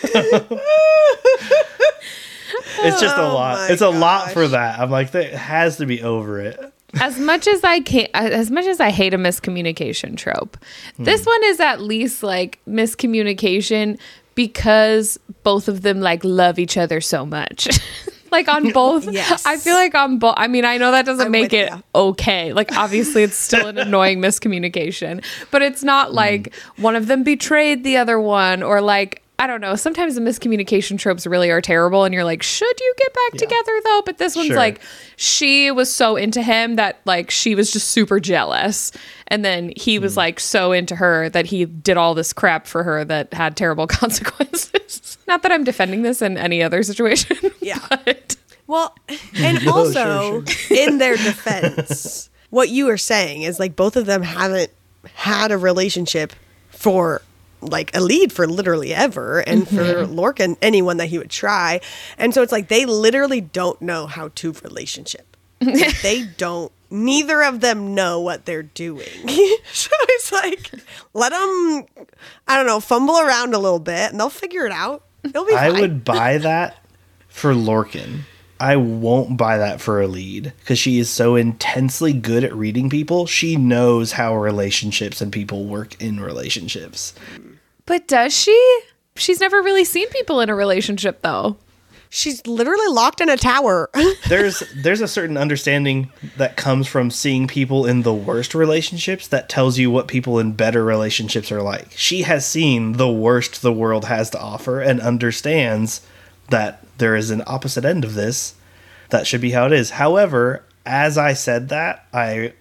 Speaker 8: It's just a
Speaker 7: Oh
Speaker 8: lot.
Speaker 7: my
Speaker 8: It's a lot
Speaker 7: gosh.
Speaker 8: for that. I'm like, that has to be over it.
Speaker 10: As much as I can, as much as I hate a miscommunication trope, this one is at least like miscommunication because both of them like love each other so much. Like on both,
Speaker 7: Yes.
Speaker 10: I feel like on both. I mean, I know that doesn't
Speaker 7: I'm
Speaker 10: make
Speaker 7: with
Speaker 10: it
Speaker 7: ya.
Speaker 10: okay. Like obviously, it's still an annoying miscommunication, but it's not like one of them betrayed the other one, or like, I don't know. Sometimes the miscommunication tropes really are terrible, and you're like, should you get back together though? But this one's
Speaker 8: Sure.
Speaker 10: like, she was so into him that like she was just super jealous, and then he was like so into her that he did all this crap for her that had terrible consequences. Not that I'm defending this in any other situation.
Speaker 7: Yeah.
Speaker 10: But
Speaker 7: Well, and
Speaker 8: No,
Speaker 7: also,
Speaker 8: sure,
Speaker 7: in their defense, what you are saying is like both of them haven't had a relationship for like a lead for literally ever, and for Lorcan, anyone that he would try. And so it's like they literally don't know how to relationship. Like, they don't, neither of them know what they're doing. So it's like, let them, I don't know, fumble around a little bit and they'll figure it out. It'll be
Speaker 8: I
Speaker 7: fine.
Speaker 8: would buy that for Lorcan. I won't buy that for a lead because she is so intensely good at reading people. She knows how relationships and people work in relationships.
Speaker 10: but does she? She's never really seen people in a relationship though.
Speaker 7: She's literally locked in a tower.
Speaker 8: There's there's a certain understanding that comes from seeing people in the worst relationships that tells you what people in better relationships are like. She has seen the worst the world has to offer and understands that there is an opposite end of this. That should be how it is. However, as I said that, I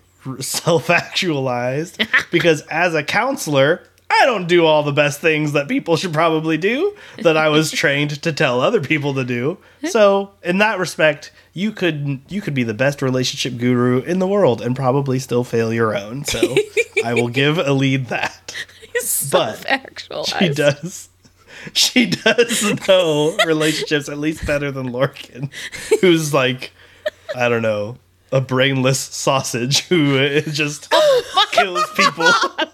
Speaker 8: self-actualized because as a counselor, I don't do all the best things that people should probably do that I was trained to tell other people to do. So, in that respect, you could you could be the best relationship guru in the world and probably still fail your own. So, I will give a lead that. But
Speaker 10: Self-actualized.
Speaker 8: she does she does know relationships at least better than Lorcan, who's like, I don't know, a brainless sausage who uh, just kills people.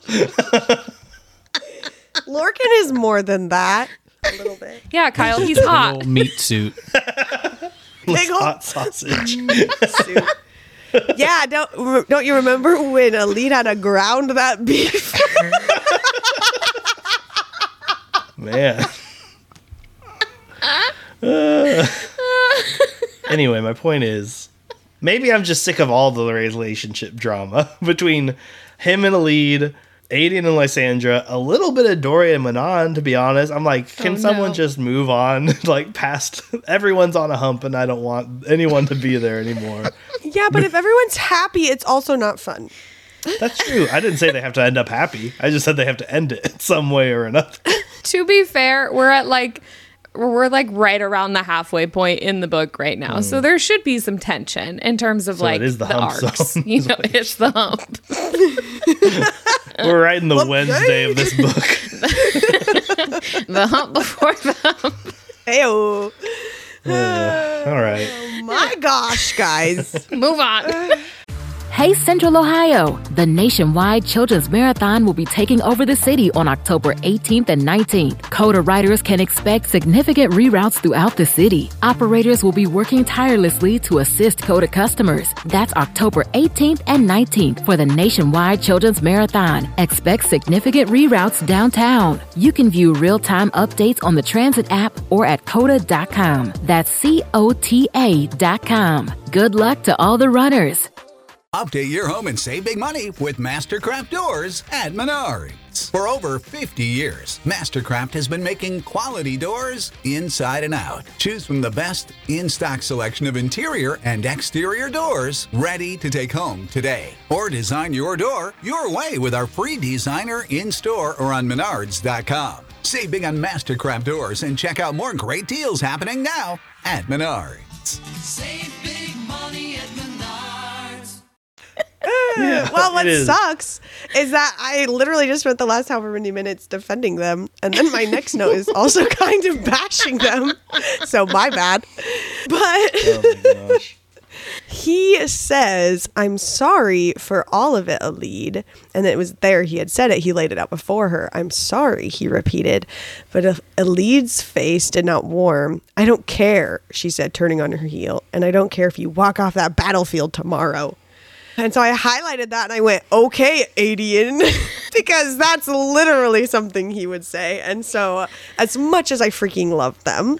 Speaker 7: Lorcan is more than that. A little bit.
Speaker 10: Yeah, Kyle, he's
Speaker 9: Big
Speaker 10: hot.
Speaker 9: old meat suit.
Speaker 7: Big ol-
Speaker 8: Hot sausage.
Speaker 7: suit. Yeah, don't don't you remember when Elite had to ground that beef?
Speaker 8: Man. Uh. Anyway, my point is, maybe I'm just sick of all the relationship drama between him and Elide, Aiden and Lysandra, a little bit of Doria and Manon, to be honest. I'm like, can
Speaker 10: Oh,
Speaker 8: someone
Speaker 10: no.
Speaker 8: just move on? Like, past, everyone's on a hump and I don't want anyone to be there anymore.
Speaker 7: Yeah, but if everyone's happy, it's also not fun.
Speaker 8: That's true. I didn't say they have to end up happy. I just said they have to end it some way or another.
Speaker 10: To be fair, we're at like we're like right around the halfway point in the book right now. So there should be some tension in terms of
Speaker 8: So
Speaker 10: like
Speaker 8: it is the
Speaker 10: the,
Speaker 8: hump
Speaker 10: arcs.
Speaker 8: zone,
Speaker 10: You
Speaker 8: is
Speaker 10: know,
Speaker 8: what
Speaker 10: it's the hump.
Speaker 8: We're right in the Wednesday of this book.
Speaker 10: The hump before the hump.
Speaker 7: Heyo.
Speaker 8: Uh, all right.
Speaker 7: Oh my gosh, guys.
Speaker 10: Move on.
Speaker 6: Hey Central Ohio! The nationwide Children's Marathon will be taking over the city on October eighteenth and nineteenth. CODA riders can expect significant reroutes throughout the city. Operators will be working tirelessly to assist CODA customers. That's October eighteenth and nineteenth for the nationwide Children's Marathon. Expect significant reroutes downtown. You can view real-time updates on the Transit app or at coda dot com. That's C O T A dot com. Good luck to all the runners.
Speaker 11: Update your home and save big money with Mastercraft Doors at Menards. Woods. For over fifty years, Mastercraft has been making quality doors inside and out. Choose from the best in-stock selection of interior and exterior doors ready to take home today. Or design your door your way with our free designer in-store or on menards dot com. Save big on Mastercraft doors and check out more great deals happening now at Menards.
Speaker 12: Save big money at Menards.
Speaker 8: Yeah,
Speaker 7: Well, what
Speaker 8: it is.
Speaker 7: sucks is that I literally just spent the last however many minutes defending them, and then my next note is also kind of bashing them. So my bad. But
Speaker 8: Oh my gosh.
Speaker 7: he says, "I'm sorry for all of it, Alid." And it was there he had said it. He laid it out before her. "I'm sorry," he repeated. But if Alid's face did not warm. "I don't care," she said, turning on her heel. "And I don't care if you walk off that battlefield tomorrow." And so I highlighted that and I went, "Okay, Adian," because that's literally something he would say. And so as much as I freaking love them,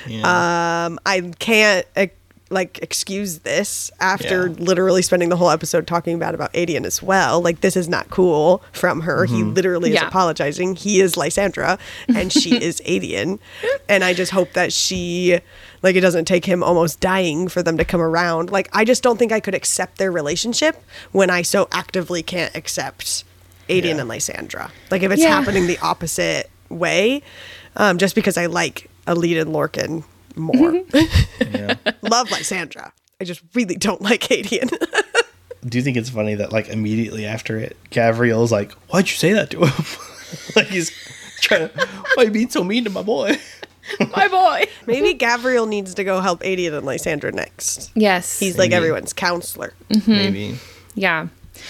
Speaker 8: Yeah.
Speaker 7: um, I can't uh, like excuse this after
Speaker 8: Yeah.
Speaker 7: literally spending the whole episode talking bad about Adian as well. Like, this is not cool from her. He literally is
Speaker 10: Yeah.
Speaker 7: apologizing. He is Lysandra and she is Adian. And I just hope that she, like, it doesn't take him almost dying for them to come around. Like, I just don't think I could accept their relationship when I so actively can't accept Adian
Speaker 8: Yeah.
Speaker 7: and Lysandra. Like, if it's
Speaker 10: Yeah.
Speaker 7: happening the opposite way, um, just because I like Alid and Lorcan more.
Speaker 8: Yeah.
Speaker 7: Love Lysandra. I just really don't like Adian.
Speaker 8: Do you think it's funny that like immediately after it, Gavriel's like, "Why'd you say that to him?" Like he's trying to, "Why you being so mean to my boy?"
Speaker 10: My boy.
Speaker 7: Maybe Gavriel needs to go help Adian and Lysandra next.
Speaker 10: Yes.
Speaker 7: He's like
Speaker 8: Maybe.
Speaker 7: everyone's counselor.
Speaker 8: Maybe.
Speaker 10: Yeah.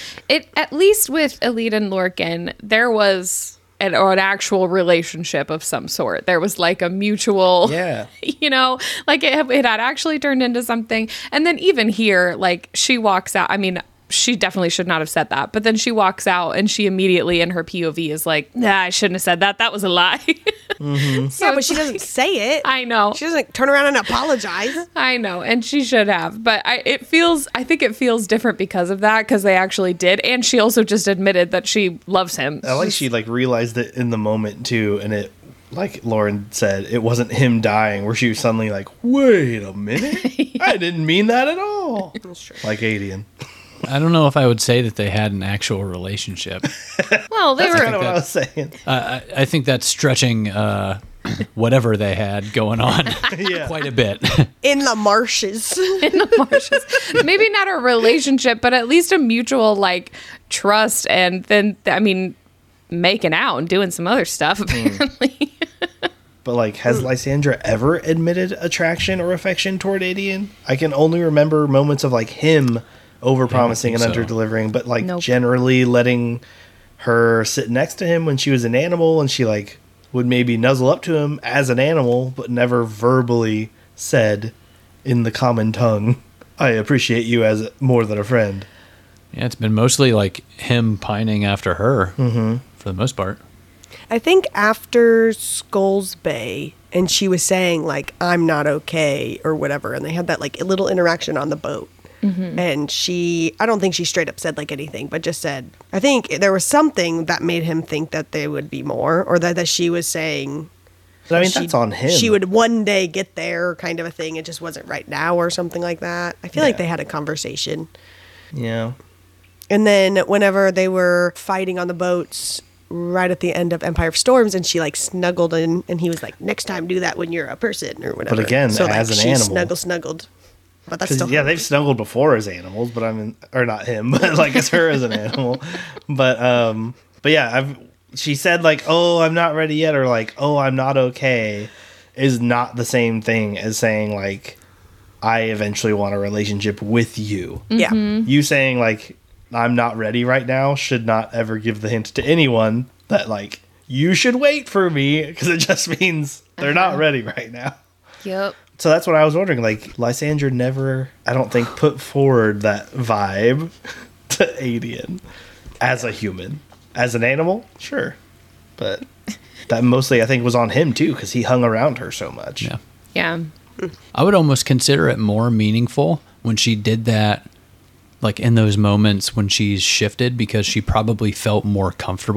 Speaker 10: It at least with Alid and Lorcan, there was an, or an actual relationship of some sort. There was like a mutual,
Speaker 8: Yeah.
Speaker 10: you know, like it, it had actually turned into something. And then even here, like she walks out. I mean, she definitely should not have said that. But then she walks out and she immediately in her P O V is like, "Nah, I shouldn't have said that. That was a lie."
Speaker 8: Mm-hmm.
Speaker 10: So
Speaker 7: Yeah, but
Speaker 10: it's
Speaker 7: she
Speaker 10: like-
Speaker 7: doesn't say it.
Speaker 10: I know.
Speaker 7: She doesn't turn around and apologize.
Speaker 10: I know, and she should have, but I, it feels. I think it feels different because of that, because they actually did, and she also just admitted that she loves him.
Speaker 8: I like she like realized it in the moment too, and it, like Lauren said, it wasn't him dying. Where she was suddenly like, "Wait a minute, I didn't mean that at all." Like Adian.
Speaker 9: I don't know if I would say that they had an actual relationship.
Speaker 10: Well, they
Speaker 8: That's
Speaker 10: were.
Speaker 8: kind of what I was saying.
Speaker 9: Uh, I, I think that's stretching uh, whatever they had going on
Speaker 8: Yeah.
Speaker 9: quite a bit.
Speaker 7: In the marshes.
Speaker 10: in the marshes. Maybe not a relationship, but at least a mutual like trust, and then I mean, making out and doing some other stuff apparently.
Speaker 8: But like, has Lysandra ever admitted attraction or affection toward Adian? I can only remember moments of like him over promising and
Speaker 9: so.
Speaker 8: under delivering, but like
Speaker 10: Nope.
Speaker 8: generally letting her sit next to him when she was an animal, and she like would maybe nuzzle up to him as an animal, but never verbally said in the common tongue, "I appreciate you as more than a friend."
Speaker 9: Yeah, it's been mostly like him pining after her
Speaker 8: Mm-hmm.
Speaker 9: for the most part.
Speaker 7: I think after Skulls Bay, and she was saying like, "I'm not okay" or whatever, and they had that like little interaction on the boat. And she, I don't think she straight up said like anything, but just said, I think there was something that made him think that they would be more, or that, that she was saying,
Speaker 8: But I mean,
Speaker 7: she-
Speaker 8: that's on him.
Speaker 7: she would one day get there, kind of a thing. It just wasn't right now, or something like that. I feel like
Speaker 8: Yeah.
Speaker 7: they had a conversation.
Speaker 8: Yeah.
Speaker 7: And then whenever they were fighting on the boats right at the end of Empire of Storms, and she like snuggled in, and he was like, "Next time do that when you're a person," or whatever.
Speaker 8: again,
Speaker 7: so, like,
Speaker 8: as an
Speaker 7: she
Speaker 8: animal.
Speaker 7: snuggle snuggled. But that's
Speaker 8: 'Cause,
Speaker 7: still
Speaker 8: yeah, they've snuggled before as animals, but I mean, or not him, but like as her as an animal. But um, but yeah, I've she said like, "Oh, I'm not ready yet," or like, "Oh, I'm not okay," is not the same thing as saying like, "I eventually want a relationship with you."
Speaker 7: yeah.
Speaker 8: You saying like, "I'm not ready right now" should not ever give the hint to anyone that like you should wait for me, because it just means they're not ready right now.
Speaker 10: Yep.
Speaker 8: So that's what I was wondering. Like, Lysandra never, I don't think, put forward that vibe to Adian as a human. As an animal, sure. But that mostly, I think, was on him, too, because he hung around her so much.
Speaker 9: Yeah.
Speaker 10: Yeah.
Speaker 9: I would almost consider it more meaningful when she did that, like in those moments when she's shifted, because she probably felt more comfortable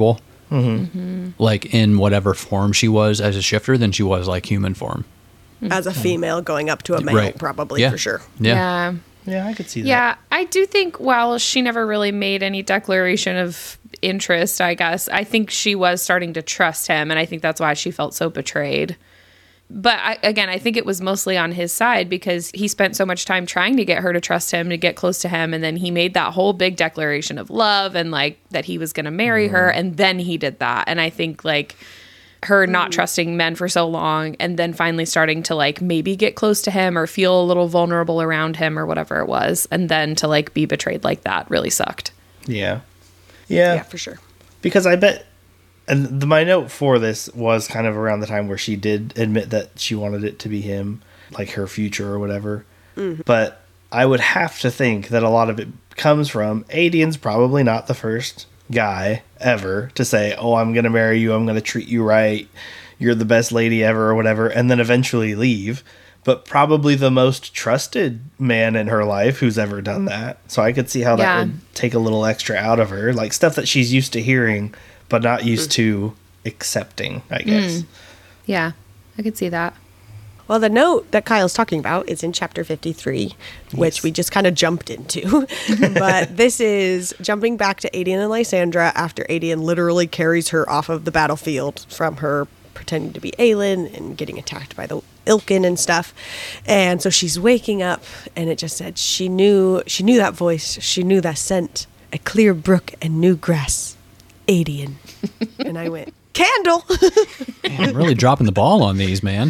Speaker 9: Mm-hmm. Like in whatever form she was as a shifter than she was like human form.
Speaker 7: As a female going up to a male,
Speaker 9: Right.
Speaker 7: probably,
Speaker 9: Yeah.
Speaker 7: for sure.
Speaker 9: Yeah.
Speaker 10: Yeah.
Speaker 8: Yeah, I could see that.
Speaker 10: Yeah, I do think while she never really made any declaration of interest, I guess, I think she was starting to trust him, and I think that's why she felt so betrayed. But I, again, I think it was mostly on his side because he spent so much time trying to get her to trust him, to get close to him, and then he made that whole big declaration of love and like that he was going to marry her, and then he did that. And I think like her not trusting men for so long and then finally starting to like maybe get close to him or feel a little vulnerable around him or whatever it was, and then to like be betrayed like that really sucked.
Speaker 8: Yeah. Yeah.
Speaker 7: Yeah, for sure.
Speaker 8: Because I bet, and the, my note for this was kind of around the time where she did admit that she wanted it to be him, like her future or whatever.
Speaker 7: Mhm.
Speaker 8: But I would have to think that a lot of it comes from Adian's probably not the first guy ever to say, oh, I'm going to marry you, I'm going to treat you right, you're the best lady ever or whatever, and then eventually leave. But probably the most trusted man in her life who's ever done that. So I could see how that
Speaker 10: Yeah.
Speaker 8: would take a little extra out of her, like stuff that she's used to hearing but not used to accepting, I guess.
Speaker 10: Mm. Yeah, I could see that.
Speaker 7: Well, the note that Kyle's talking about is in chapter fifty-three, which we just kind of jumped into. But this is jumping back to Adian and Lysandra after Adian literally carries her off of the battlefield from her pretending to be Aelin and getting attacked by the Ilkin and stuff. And so she's waking up, and it just said she knew she knew that voice, she knew that scent, a clear brook and new grass, Adian. And I went, candle.
Speaker 9: Man, I'm really dropping the ball on these, man.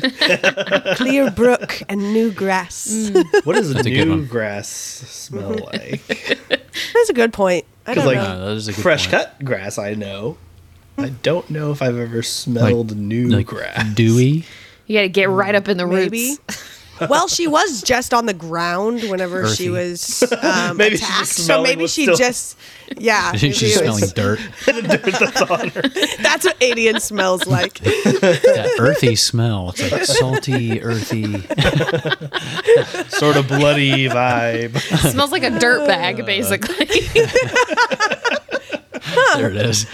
Speaker 7: Clear brook and new grass.
Speaker 8: What does
Speaker 9: That's a good
Speaker 8: new
Speaker 9: one.
Speaker 8: grass smell like?
Speaker 7: That's a good point. I
Speaker 8: Because
Speaker 7: don't
Speaker 8: like
Speaker 7: know.
Speaker 9: No, that is a good
Speaker 8: fresh
Speaker 9: point.
Speaker 8: cut grass, I know. I don't know if I've ever smelled new
Speaker 9: like
Speaker 8: grass.
Speaker 9: dewy.
Speaker 10: You got to get right up in the
Speaker 7: Maybe.
Speaker 10: roots.
Speaker 7: Well, she was just on the ground whenever
Speaker 9: Earthy.
Speaker 7: she was um,
Speaker 8: Maybe she's
Speaker 7: attacked,
Speaker 8: just
Speaker 7: so
Speaker 8: smelling
Speaker 7: maybe
Speaker 8: what's
Speaker 7: she
Speaker 8: still-
Speaker 7: just, yeah,
Speaker 9: She's
Speaker 7: maybe
Speaker 9: just
Speaker 7: it was-
Speaker 9: smelling dirt.
Speaker 7: That's what Adian smells like.
Speaker 9: That earthy smell. It's like salty, earthy.
Speaker 8: Sort of bloody vibe.
Speaker 10: Smells like a dirt bag, basically.
Speaker 9: There it is.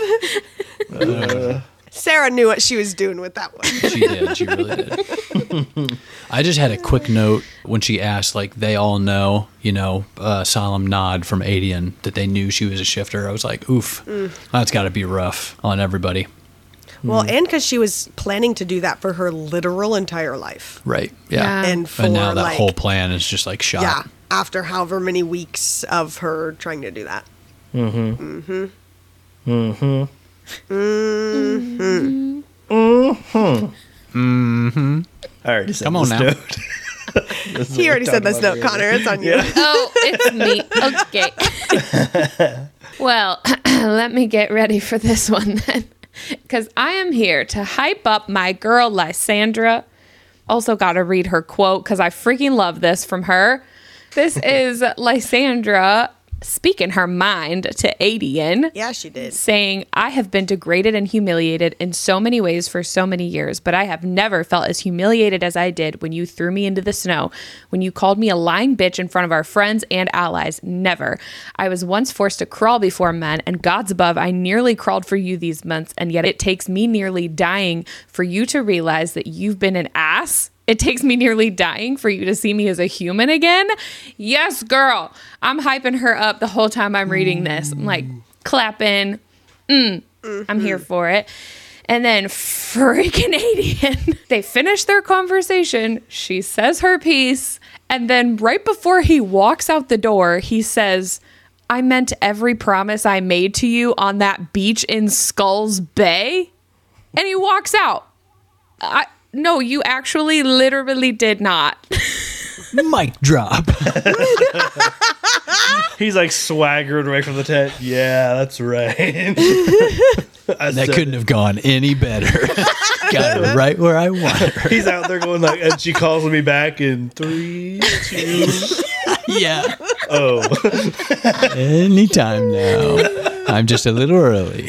Speaker 7: Sarah knew what she was doing with that one.
Speaker 9: She did. She really did. I just had a quick note when she asked, like, they all know, you know, a solemn nod from Adian that they knew she was a shifter. I was like, oof,
Speaker 7: Mm.
Speaker 9: that's got to be rough on everybody.
Speaker 7: Well, and because she was planning to do that for her literal entire life.
Speaker 9: Right. Yeah.
Speaker 7: And for
Speaker 9: And now that
Speaker 7: like,
Speaker 9: whole plan is just like shot.
Speaker 7: yeah, after however many weeks of her trying to do that.
Speaker 8: Mm-hmm.
Speaker 7: Mm-hmm.
Speaker 8: Mm-hmm.
Speaker 7: Mm-hmm.
Speaker 8: Mm-hmm.
Speaker 9: Mm-hmm.
Speaker 8: I already said
Speaker 9: Come on
Speaker 8: this
Speaker 9: now.
Speaker 8: note. This is
Speaker 7: He
Speaker 8: what
Speaker 7: already
Speaker 8: we're
Speaker 7: said
Speaker 8: talking
Speaker 7: this
Speaker 8: about
Speaker 7: note,
Speaker 8: here.
Speaker 7: Connor. It's on you.
Speaker 8: Yeah.
Speaker 10: Oh, it's me. Okay. Well, let me get ready for this one then. Because I am here to hype up my girl, Lysandra. Also, got to read her quote because I freaking love this from her. This is Lysandra speaking her mind to Adian.
Speaker 7: Yeah, she did.
Speaker 10: Saying, I have been degraded and humiliated in so many ways for so many years, but I have never felt as humiliated as I did when you threw me into the snow, when you called me a lying bitch in front of our friends and allies. Never. I was once forced to crawl before men, and gods above, I nearly crawled for you these months, and yet it takes me nearly dying for you to realize that you've been an ass. It takes me nearly dying for you to see me as a human again. Yes, girl. I'm hyping her up the whole time I'm reading this. I'm like clapping. Mm, I'm here for it. And then freaking Adian. They finish their conversation. She says her piece. And then right before he walks out the door, he says, I meant every promise I made to you on that beach in Skulls Bay. And he walks out. I... No, you actually literally did not.
Speaker 9: Mic drop.
Speaker 8: He's like swaggering away from the tent. Yeah, that's right.
Speaker 9: That couldn't have gone any better. Got her right where I want her.
Speaker 8: He's out there going like, and she calls me back in three, two.
Speaker 9: Yeah.
Speaker 8: Oh.
Speaker 9: Anytime now. I'm just a little early.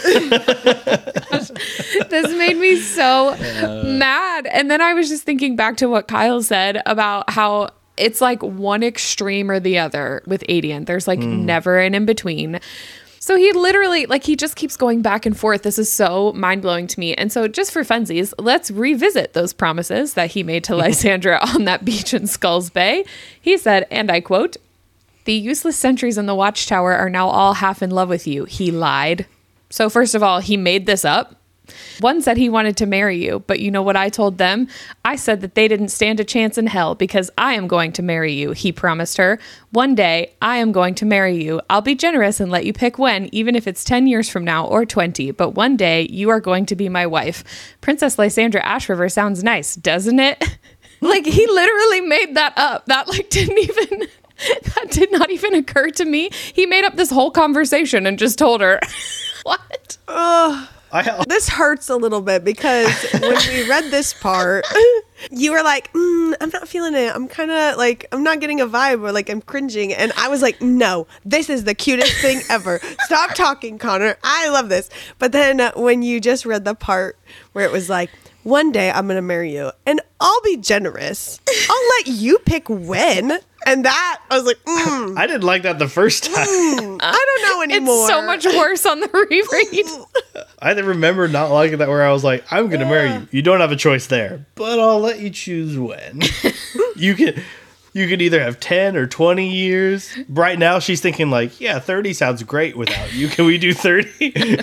Speaker 10: This made me so uh, mad. And then I was just thinking back to what Kyle said about how it's like one extreme or the other with Adian. There's like mm. never an in between. So he literally, like, he just keeps going back and forth. This is so mind-blowing to me. And so just for funsies, let's revisit those promises that he made to Lysandra on that beach in Skulls Bay. He said, and I quote, "The useless sentries in the watchtower are now all half in love with you." He lied. So first of all, he made this up. One said he wanted to marry you, but you know what I told them? I said that they didn't stand a chance in hell because I am going to marry you, he promised her. One day, I am going to marry you. I'll be generous and let you pick when, even if it's ten years from now or twenty, but one day you are going to be my wife. Princess Lysandra Ashriver sounds nice, doesn't it? Like, he literally made that up. That, like, didn't even... That did not even occur to me. He made up this whole conversation and just told her. What?
Speaker 7: Ugh. This hurts a little bit because when we read this part, you were like, mm, I'm not feeling it. I'm kind of like, I'm not getting a vibe, or like I'm cringing. And I was like, no, this is the cutest thing ever. Stop talking, Connor. I love this. But then uh, when you just read the part where it was like, one day I'm going to marry you and I'll be generous. I'll let you pick when. And that, I was like, mm,
Speaker 8: I didn't like that the first time.
Speaker 7: mm, I don't know anymore.
Speaker 10: It's so much worse on the reread.
Speaker 8: I remember not liking that, where I was like, I'm going to marry you. You don't have a choice there, but I'll let you choose when. you can you could either have ten or twenty years. Right now, she's thinking like, yeah, thirty sounds great without you. Can we do thirty?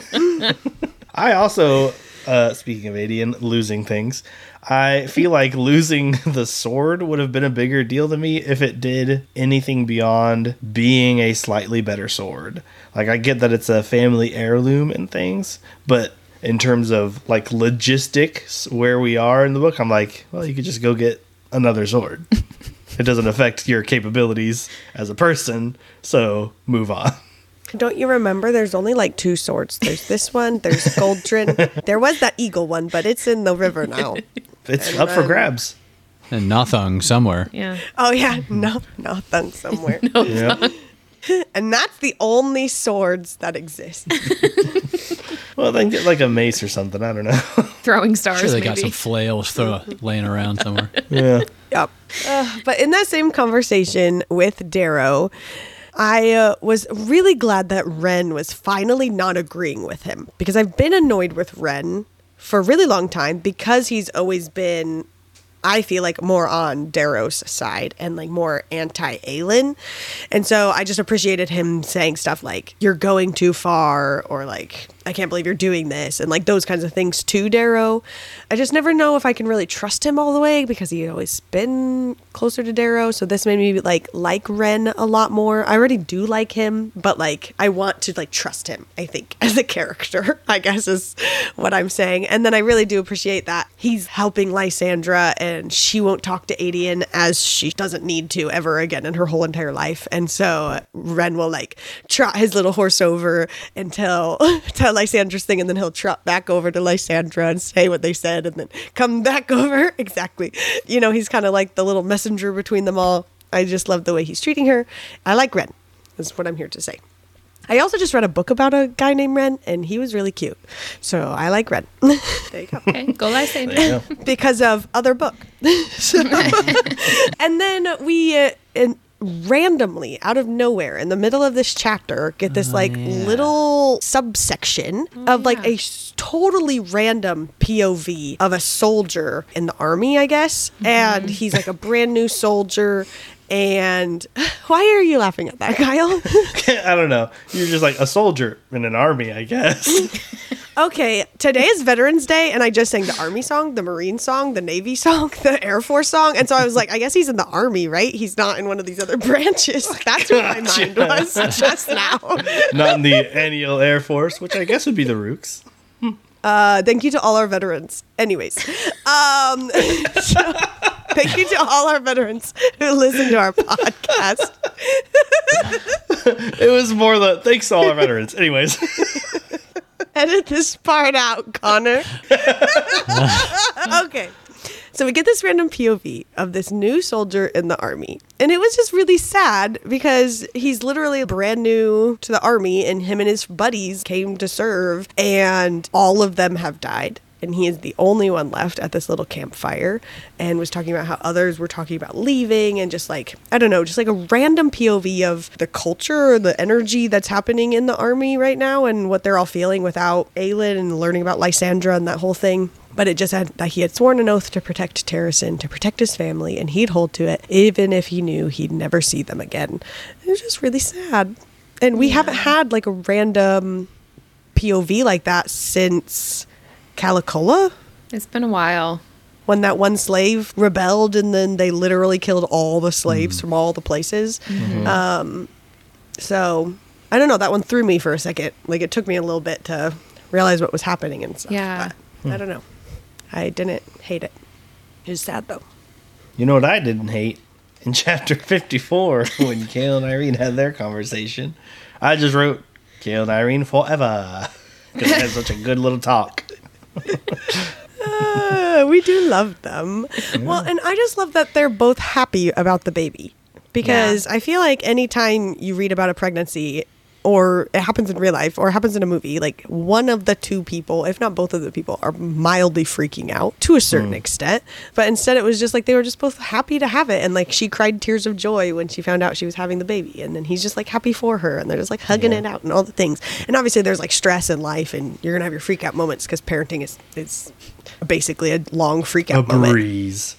Speaker 8: I also, uh, speaking of Adian losing things, I feel like losing the sword would have been a bigger deal to me if it did anything beyond being a slightly better sword. Like, I get that it's a family heirloom and things, but in terms of like logistics where we are in the book, I'm like, well, you could just go get another sword. It doesn't affect your capabilities as a person, so move on.
Speaker 7: Don't you remember there's only like two swords? There's this one, there's Goldrin. There was that eagle one, but it's in the river now.
Speaker 8: It's
Speaker 7: And
Speaker 8: up for
Speaker 7: then-
Speaker 8: grabs.
Speaker 9: And Nothung somewhere.
Speaker 10: Yeah.
Speaker 7: Oh yeah, no, nothing somewhere.
Speaker 10: No
Speaker 8: Yeah.
Speaker 10: fun.
Speaker 7: And that's the only swords that exist.
Speaker 8: Well, then get like a mace or something. I don't know.
Speaker 10: Throwing stars,
Speaker 9: Sure, they
Speaker 10: maybe.
Speaker 9: got some flails throw, laying around somewhere.
Speaker 8: Yeah.
Speaker 7: Yep. Uh, but in that same conversation with Darrow, I uh, was really glad that Ren was finally not agreeing with him, because I've been annoyed with Ren for a really long time because he's always been, I feel like, more on Darrow's side and like more anti-Aelin. And so I just appreciated him saying stuff like, you're going too far, or like, I can't believe you're doing this, and like those kinds of things to Darrow. I just never know if I can really trust him all the way because he always been closer to Darrow. So this made me like like Ren a lot more. I already do like him, but like I want to like trust him, I think, as a character, I guess is what I'm saying. And then I really do appreciate that he's helping Lysandra and she won't talk to Adian as she doesn't need to ever again in her whole entire life. And so Ren will like trot his little horse over and tell, tell Lysandra's thing, and then he'll trot back over to Lysandra and say what they said and then come back over. Exactly. You know, he's kind of like the little messenger between them all. I just love the way he's treating her. I like Ren, is what I'm here to say. I also just read a book about a guy named Ren, and he was really cute. So I like Ren. There you go.
Speaker 10: Okay, go Lysandra.
Speaker 7: Because of other book. So- and then we uh, in, randomly, out of nowhere, in the middle of this chapter, get this like little subsection of like a s- totally random P O V of a soldier in the army, I guess. And he's like a brand new soldier. And why are you laughing at that, Kyle?
Speaker 8: I don't know. You're just like a soldier in an army, I guess.
Speaker 7: Okay, today is Veterans Day, and I just sang the Army song, the Marine song, the Navy song, the Air Force song, and so I was like, I guess he's in the Army, right? He's not in one of these other branches. That's what my mind was just now.
Speaker 8: Not in the Annual Air Force, which I guess would be the Rooks.
Speaker 7: Uh, thank you to all our veterans. Anyways, um, so, thank you to all our veterans who listen to our podcast.
Speaker 8: It was more the thanks to all our veterans. Anyways.
Speaker 7: Edit this part out, Connor. Okay. So we get this random P O V of this new soldier in the army. And it was just really sad because he's literally brand new to the army, and him and his buddies came to serve, and all of them have died. and he is the only one left at this little campfire, and was talking about how others were talking about leaving, and just like, I don't know, just like a random P O V of the culture or the energy that's happening in the army right now and what they're all feeling without Aelin, and learning about Lysandra and that whole thing. But it just had that he had sworn an oath to protect Terrasen, to protect his family, and he'd hold to it, even if he knew he'd never see them again. It was just really sad. And we yeah. haven't had like a random P O V like that since Calicola.
Speaker 10: It's been a while.
Speaker 7: When that one slave rebelled, and then they literally killed all the slaves mm. from all the places. Mm-hmm. Um, so, I don't know, that one threw me for a second. Like, it took me a little bit to realize what was happening and stuff.
Speaker 10: Yeah.
Speaker 7: But
Speaker 8: Hmm.
Speaker 7: I don't know. I didn't hate it. It was sad, though.
Speaker 8: You know what I didn't hate? In chapter fifty-four, when Kale and Irene had their conversation, I just wrote, Kale and Irene forever. Because they had such a good little talk.
Speaker 7: uh, we do love them. Yeah. Well, and I just love that they're both happy about the baby. Because yeah. I feel like anytime you read about a pregnancy, or it happens in real life, or it happens in a movie, like one of the two people, if not both of the people, are mildly freaking out to a certain mm. extent. But instead it was just like they were just both happy to have it. And like she cried tears of joy when she found out she was having the baby. And then he's just like happy for her. And they're just like hugging yeah. it out and all the things. And obviously there's like stress in life, and you're going to have your freak out moments because parenting is, is basically a long freak out
Speaker 8: a
Speaker 7: moment.
Speaker 8: A breeze.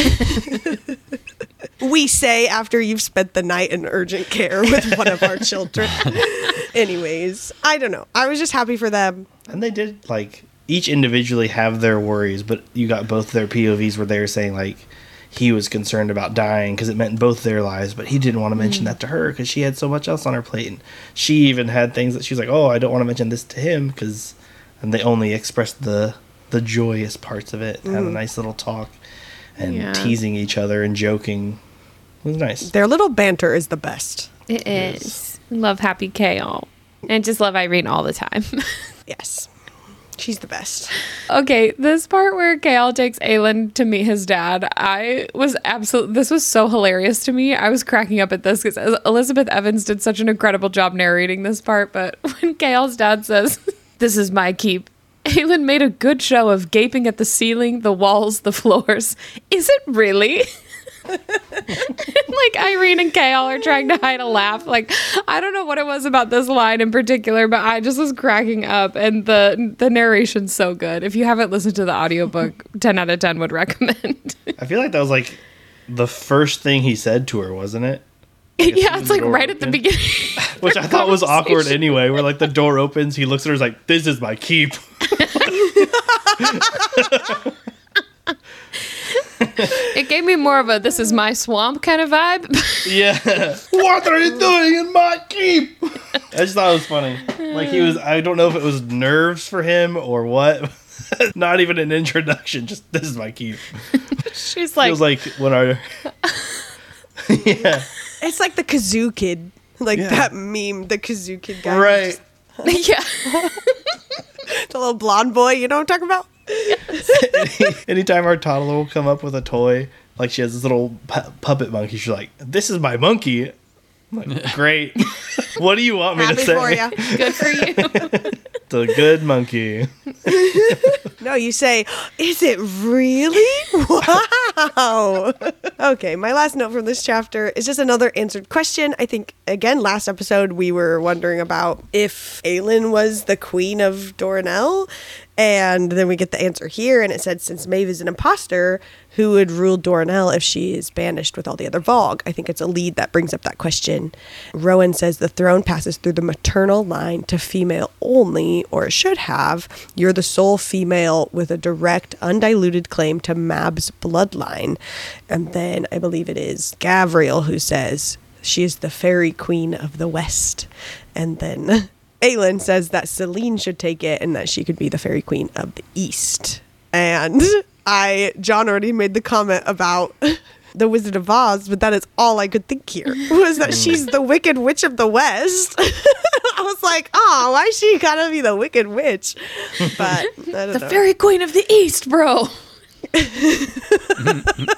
Speaker 7: We say after you've spent the night in urgent care with one of our children. Anyways, I don't know. I was just happy for them.
Speaker 8: And they did, like, each individually have their worries, but you got both their P O Vs where they were saying, like, he was concerned about dying because it meant both their lives, but he didn't want to mention mm. that to her because she had so much else on her plate. And she even had things that she was like, oh, I don't want to mention this to him, because, and they only expressed the, the joyous parts of it, mm. had a nice little talk. And yeah. teasing each other and joking. It was nice.
Speaker 7: Their little banter is the best.
Speaker 10: It is. Yes. Love Happy Kale. And just love Irene all the time.
Speaker 7: Yes. She's the best.
Speaker 10: Okay, this part where Kale takes Aelin to meet his dad, I was absolutely, this was so hilarious to me. I was cracking up at this because Elizabeth Evans did such an incredible job narrating this part. But when Kale's dad says, "This is my keep," Aelin made a good show of gaping at the ceiling, the walls, the floors. Is it really? Like Irene and Kale are trying to hide a laugh. Like, I don't know what it was about this line in particular, but I just was cracking up, and the the narration's so good. If you haven't listened to the audiobook, ten out of ten would recommend.
Speaker 8: I feel like that was like the first thing he said to her, wasn't it?
Speaker 10: Yeah, it's like right at the beginning.
Speaker 8: Which I thought was awkward anyway, where like the door opens, he looks at her, he's like, "This is my keep."
Speaker 10: It gave me more of a "this is my swamp" kind of vibe.
Speaker 8: Yeah. What are you doing in my keep? I just thought it was funny. Like he was, I don't know if it was nerves for him or what. Not even an introduction, just "this is my keep."
Speaker 10: She's like,
Speaker 8: feels like when our yeah.
Speaker 7: It's like the Kazoo Kid, like yeah. that meme, the Kazoo Kid guy.
Speaker 8: Right.
Speaker 7: Just, yeah. The little blonde boy, you know what I'm talking about?
Speaker 10: Yes.
Speaker 8: Any, anytime our toddler will come up with a toy, like she has this little pu- puppet monkey, she's like, "This is my monkey." I'm like, great. What do you want me
Speaker 7: Happy
Speaker 8: to say?
Speaker 7: For you.
Speaker 10: Good for you.
Speaker 8: It's a good monkey.
Speaker 7: No, you say, "Is it really? Wow." Okay, my last note from this chapter is just another answered question. I think, again, last episode we were wondering about if Aelin was the queen of Doranel. And then we get the answer here, and it said, since Maeve is an imposter, who would rule Doranel if she is banished with all the other Vogue? I think it's a lead that brings up that question. Rowan says the throne passes through the maternal line to female only, or it should have. You're the sole female with a direct, undiluted claim to Mab's bloodline. And then I believe it is Gavriel who says she is the fairy queen of the West. And then Aelin says that Celine should take it and that she could be the fairy queen of the East. And I, John already made the comment about the Wizard of Oz, but that is all I could think here, was that she's the Wicked Witch of the West. I was like, oh, why she gotta be the Wicked Witch? But I don't
Speaker 10: the
Speaker 7: know.
Speaker 10: fairy queen of the East, bro.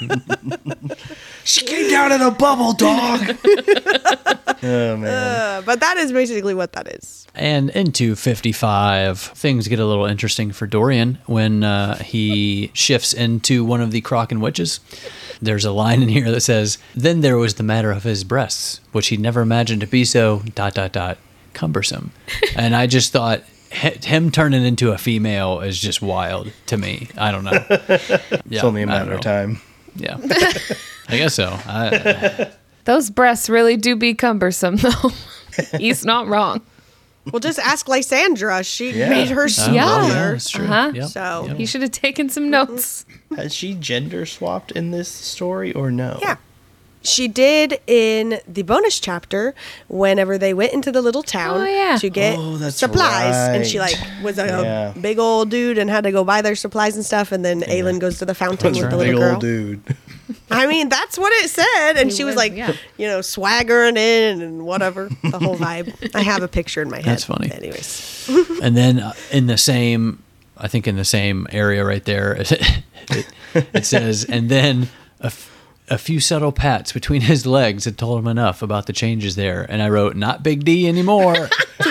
Speaker 8: She came down in a bubble, dog. Oh man!
Speaker 7: Uh, but but that is basically what that is.
Speaker 9: And into fifty-five, things get a little interesting for Dorian when uh, he shifts into one of the Kraken witches. There's a line in here that says, "Then there was the matter of his breasts, which he never imagined to be so dot dot dot cumbersome." And I just thought h- him turning into a female is just wild to me. I don't know. Yeah,
Speaker 8: It's only a
Speaker 9: I don't
Speaker 8: matter of
Speaker 9: know.
Speaker 8: time.
Speaker 9: Yeah, I guess so. I,
Speaker 10: Those breasts really do be cumbersome, though. He's not wrong.
Speaker 7: Well, just ask Lysandra. She
Speaker 8: Yeah.
Speaker 7: made her
Speaker 8: Oh,
Speaker 7: smaller.
Speaker 9: yeah, that's true.
Speaker 10: Uh-huh.
Speaker 9: Yep.
Speaker 7: So
Speaker 10: He should have taken some notes.
Speaker 8: Has she gender swapped in this story or no?
Speaker 7: yeah. She did in the bonus chapter whenever they went into the little town
Speaker 10: Oh, yeah.
Speaker 7: to get
Speaker 8: Oh, that's
Speaker 7: supplies. And she
Speaker 8: right.
Speaker 7: like was a
Speaker 8: Yeah.
Speaker 7: big old dude and had to go buy their supplies and stuff. And then Aelin goes to the fountain
Speaker 8: That's
Speaker 7: with the
Speaker 8: a big
Speaker 7: little girl.
Speaker 8: old dude.
Speaker 7: I mean, that's what it said. And
Speaker 10: He
Speaker 7: she was,
Speaker 10: was,
Speaker 7: like,
Speaker 10: yeah.
Speaker 7: you know, swaggering in and whatever. The whole vibe. I have a picture in my head.
Speaker 9: That's funny.
Speaker 7: Anyways.
Speaker 9: And then uh, in the same, I think in the same area right there, it, it says, and then a, f- a few subtle pats between his legs had told him enough about the changes there. And I wrote, not Big D anymore.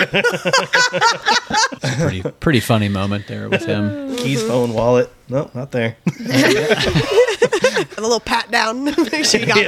Speaker 9: It's a pretty, pretty funny moment there with him.
Speaker 8: Keys, phone, wallet. Nope, not there.
Speaker 7: A little pat down. Make sure you got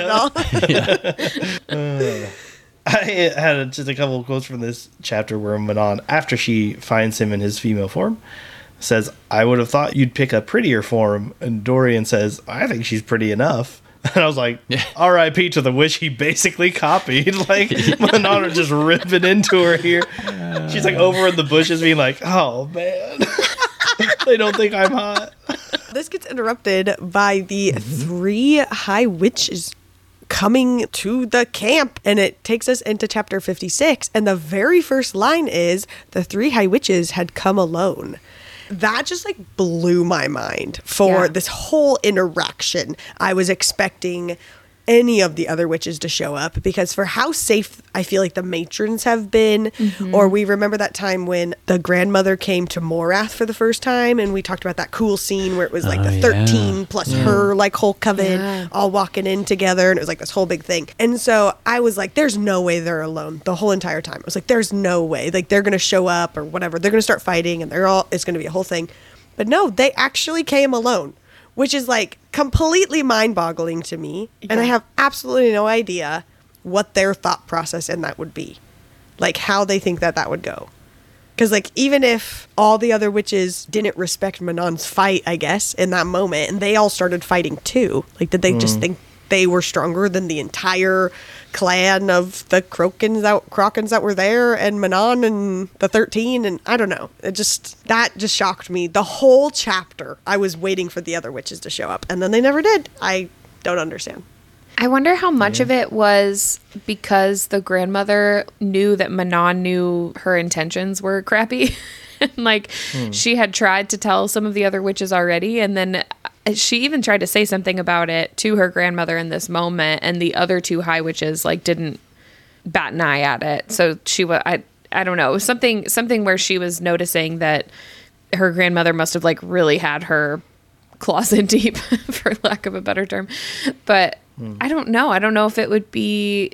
Speaker 7: it all.
Speaker 8: Uh, I had just a couple of quotes from this chapter where Manon, after she finds him in his female form, says, "I would have thought you'd pick a prettier form." And Dorian says, "I think she's pretty enough." And I was like, R I P to the witch he basically copied. Like, Manon are just ripping into her here. She's like over in the bushes being like, "Oh, man." They don't think I'm hot.
Speaker 7: This gets interrupted by the three high witches coming to the camp, and it takes us into chapter fifty-six. And the very first line is, "The three high witches had come alone." That just like blew my mind for
Speaker 10: Yeah.
Speaker 7: this whole interaction. I was expecting any of the other witches to show up because for how safe I feel like the matrons have been,
Speaker 10: Mm-hmm.
Speaker 7: or we remember that time when the grandmother came to Morath for the first time, and we talked about that cool scene where it was like
Speaker 9: Oh,
Speaker 7: the
Speaker 9: yeah.
Speaker 7: thirteen plus her like whole coven
Speaker 10: Yeah.
Speaker 7: all walking in together, and it was like this whole big thing. And so I was like, there's no way they're alone the whole entire time. I was like, there's no way, like they're gonna show up or whatever, they're gonna start fighting and they're all, it's gonna be a whole thing. But no, they actually came alone, which is like completely mind-boggling to me. And I have absolutely no idea what their thought process in that would be, like how they think that that would go. Because like even if all the other witches didn't respect Manon's fight, I guess, in that moment, and they all started fighting too, like did they just think they were stronger than the entire clan of the Krokens that, Krakens that were there, and Manon and the thirteen, and I don't know. It just, that just shocked me. The whole chapter, I was waiting for the other witches to show up, and then they never did. I don't understand.
Speaker 10: I wonder how much of it was because the grandmother knew that Manon knew her intentions were crappy. And like she had tried to tell some of the other witches already. And then she even tried to say something about it to her grandmother in this moment. And the other two high witches like didn't bat an eye at it. So she was, I, I don't know, it was something, something where she was noticing that her grandmother must have like really had her claws in deep, for lack of a better term. But I don't know. I don't know if it would be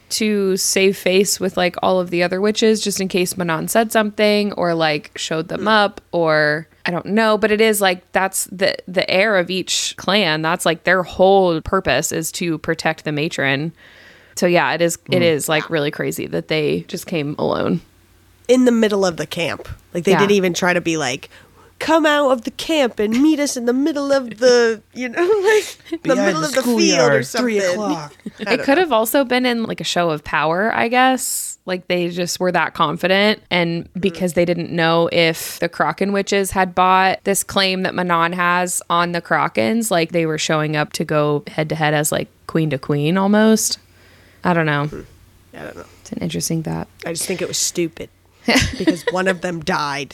Speaker 10: to save face with like all of the other witches, just in case Manon said something or like showed them up, or I don't know. But it is like, that's the the heir of each clan. That's like their whole purpose is to protect the matron. So yeah, it is. It is like really crazy that they just came alone
Speaker 7: In the middle of the camp. Like they
Speaker 10: Yeah.
Speaker 7: didn't even try to be like, come out of the camp and meet us in the middle of the, you know, like the middle of the field or something.
Speaker 8: three o'clock.
Speaker 10: It could have also been in like a show of power, I guess. Like they just were that confident. And because they didn't know if the Kraken witches had bought this claim that Manon has on the Krakens, like they were showing up to go head to head as like queen to queen almost. I don't know.
Speaker 7: I don't know.
Speaker 10: It's an interesting thought.
Speaker 7: I just think it was stupid because one of them died.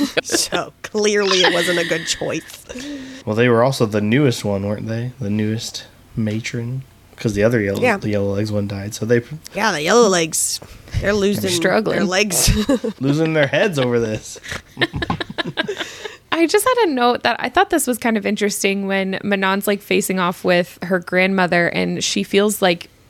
Speaker 7: So clearly it wasn't a good choice.
Speaker 8: Well, they were also the newest one, weren't they? The newest matron. Because the other yellow,
Speaker 7: Yeah.
Speaker 8: the yellow legs one died. So they
Speaker 7: Yeah, the yellow legs, they're losing
Speaker 10: struggling.
Speaker 7: their legs.
Speaker 8: losing their heads over this.
Speaker 10: I just had a note that I thought this was kind of interesting when Manon's like facing off with her grandmother and she feels like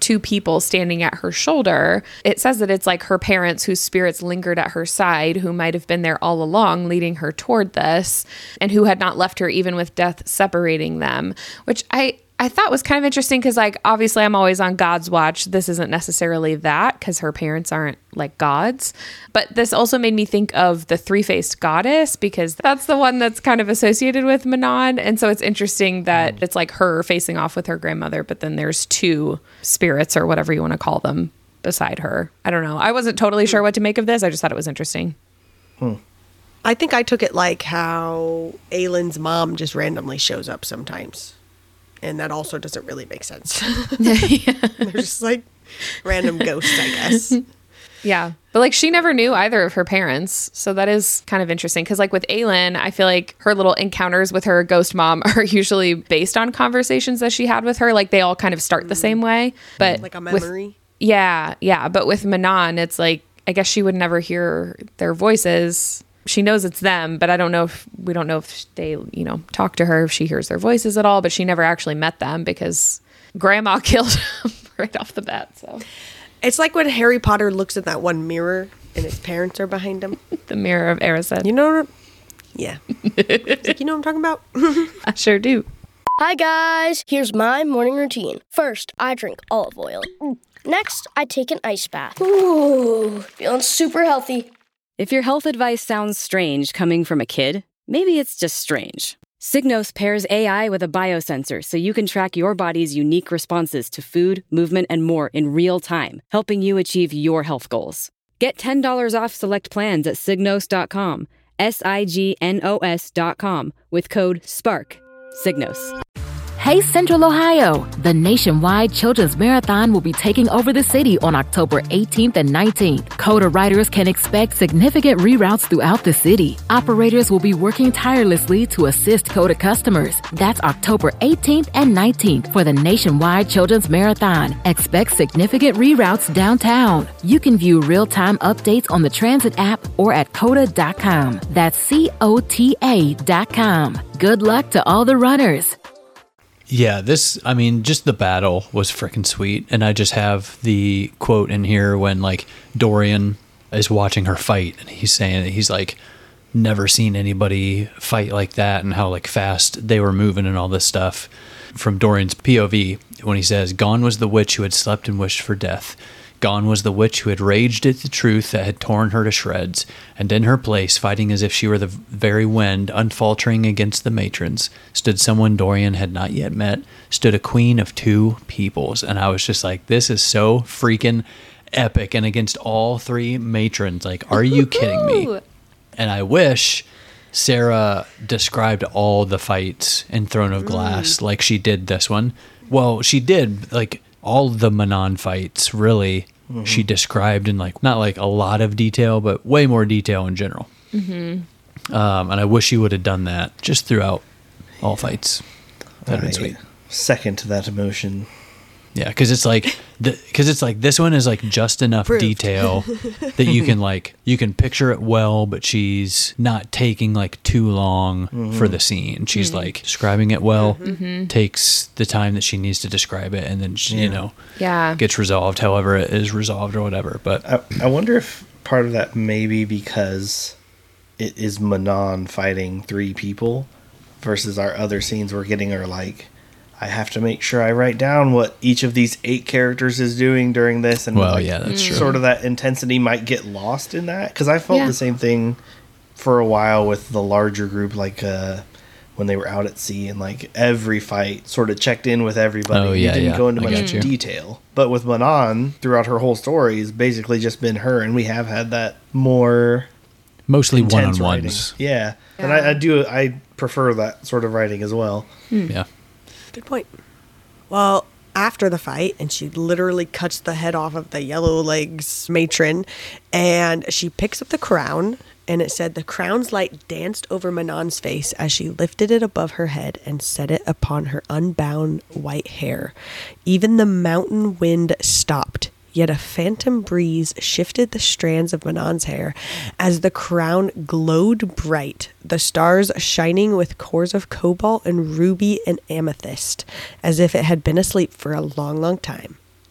Speaker 10: two people standing at her shoulder. It says that it's like her parents whose spirits lingered at her side, who might have been there all along, leading her toward this, and who had not left her even with death separating them, which I, I thought was kind of interesting because, like, obviously I'm always on God's watch. This isn't necessarily that because her parents aren't like gods. But this also made me think of the three-faced goddess because that's the one that's kind of associated with Manon. And so it's interesting that it's like her facing off with her grandmother, but then there's two spirits or whatever you want to call them beside her. I don't know. I wasn't totally sure what to make of this. I just thought it was interesting.
Speaker 8: Hmm.
Speaker 7: I think I took it like how Aylin's mom just randomly shows up sometimes. And that also doesn't really make sense. They're just like random ghosts, I guess.
Speaker 10: Yeah. But like she never knew either of her parents. So that is kind of interesting. Because like with Aylin, I feel like her little encounters with her ghost mom are usually based on conversations that she had with her. Like they all kind of start the same way. But
Speaker 7: like a memory?
Speaker 10: With, yeah. Yeah. But with Manon, it's like, I guess she would never hear their voices. She knows it's them, but I don't know if we don't know if they, you know, talk to her, if she hears their voices at all, but she never actually met them because grandma killed them right off the bat. So
Speaker 7: it's like when Harry Potter looks at that one mirror and his parents are behind him.
Speaker 10: The mirror of Erised.
Speaker 7: You know, yeah. It's like, you know what I'm talking about?
Speaker 10: I sure do.
Speaker 13: Hi guys, here's my morning routine. First, I drink olive oil. Next, I take an ice bath. Ooh, feeling super healthy.
Speaker 5: If your health advice sounds strange coming from a kid, maybe it's just strange. Signos pairs A I with a biosensor so you can track your body's unique responses to food, movement, and more in real time, helping you achieve your health goals. Get ten dollars off select plans at signos dot com, S I G N O S dot com, with code SPARK. Signos.
Speaker 6: Hey Central Ohio! The nationwide Children's Marathon will be taking over the city on October eighteenth and nineteenth. CODA riders can expect significant reroutes throughout the city. Operators will be working tirelessly to assist CODA customers. That's October eighteenth and nineteenth for the nationwide Children's Marathon. Expect significant reroutes downtown. You can view real-time updates on the Transit app or at coda dot com. That's C O T A dot com. Good luck to all the runners.
Speaker 9: Yeah, this, I mean, just the battle was freaking sweet. And I just have the quote in here when, like, Dorian is watching her fight. And he's saying that he's, like, never seen anybody fight like that and how, like, fast they were moving and all this stuff. From Dorian's P O V, when he says, "Gone was the witch who had slept and wished for death. Gone was the witch who had raged at the truth that had torn her to shreds, and in her place, fighting as if she were the very wind, unfaltering against the matrons, stood someone Dorian had not yet met, stood a queen of two peoples." And I was just like, this is so freaking epic. And against all three matrons, like, are you kidding me? And I wish Sarah described all the fights in Throne of Glass mm. like she did this one. Well, she did, like, all the Manon fights, really. Mm-hmm. She described in, like, not like a lot of detail, but way more detail in general. Mm-hmm. Um, and I wish she would have done that just throughout all fights. That'd been sweet.
Speaker 8: Second to that emotion.
Speaker 9: Yeah, because it's like, because it's like this one is like just enough
Speaker 7: Proved.
Speaker 9: detail that you can like you can picture it well, but she's not taking like too long mm-hmm. for the scene. She's mm-hmm. like describing it well, mm-hmm. takes the time that she needs to describe it, and then she,
Speaker 10: yeah.
Speaker 9: you know,
Speaker 10: yeah,
Speaker 9: gets resolved however it is resolved or whatever. But
Speaker 8: I, I wonder if part of that may be because it is Manon fighting three people versus our other scenes we're getting are like, I have to make sure I write down what each of these eight characters is doing during this. And
Speaker 9: well,
Speaker 8: like,
Speaker 9: yeah, that's true.
Speaker 8: Sort of that intensity might get lost in that. Because I felt
Speaker 10: yeah.
Speaker 8: the same thing for a while with the larger group, like uh, when they were out at sea and like every fight sort of checked in with everybody.
Speaker 9: Oh, yeah,
Speaker 8: you didn't
Speaker 9: yeah.
Speaker 8: go into
Speaker 9: I
Speaker 8: much detail. But with Manon, throughout her whole story, it's basically just been her. And we have had that more...
Speaker 9: Mostly
Speaker 8: intense
Speaker 9: one-on-ones.
Speaker 8: writing. Yeah.
Speaker 10: yeah.
Speaker 8: And I, I do, I prefer that sort of writing as well.
Speaker 10: Hmm.
Speaker 9: Yeah.
Speaker 7: Good point. Well, after the fight, and she literally cuts the head off of the Yellow Legs matron, and she picks up the crown, and it said, "The crown's light danced over Manon's face as she lifted it above her head and set it upon her unbound white hair. Even the mountain wind stopped. Yet a phantom breeze shifted the strands of Manon's hair as the crown glowed bright, the stars shining with cores of cobalt and ruby and amethyst, as if it had been asleep for a long, long time.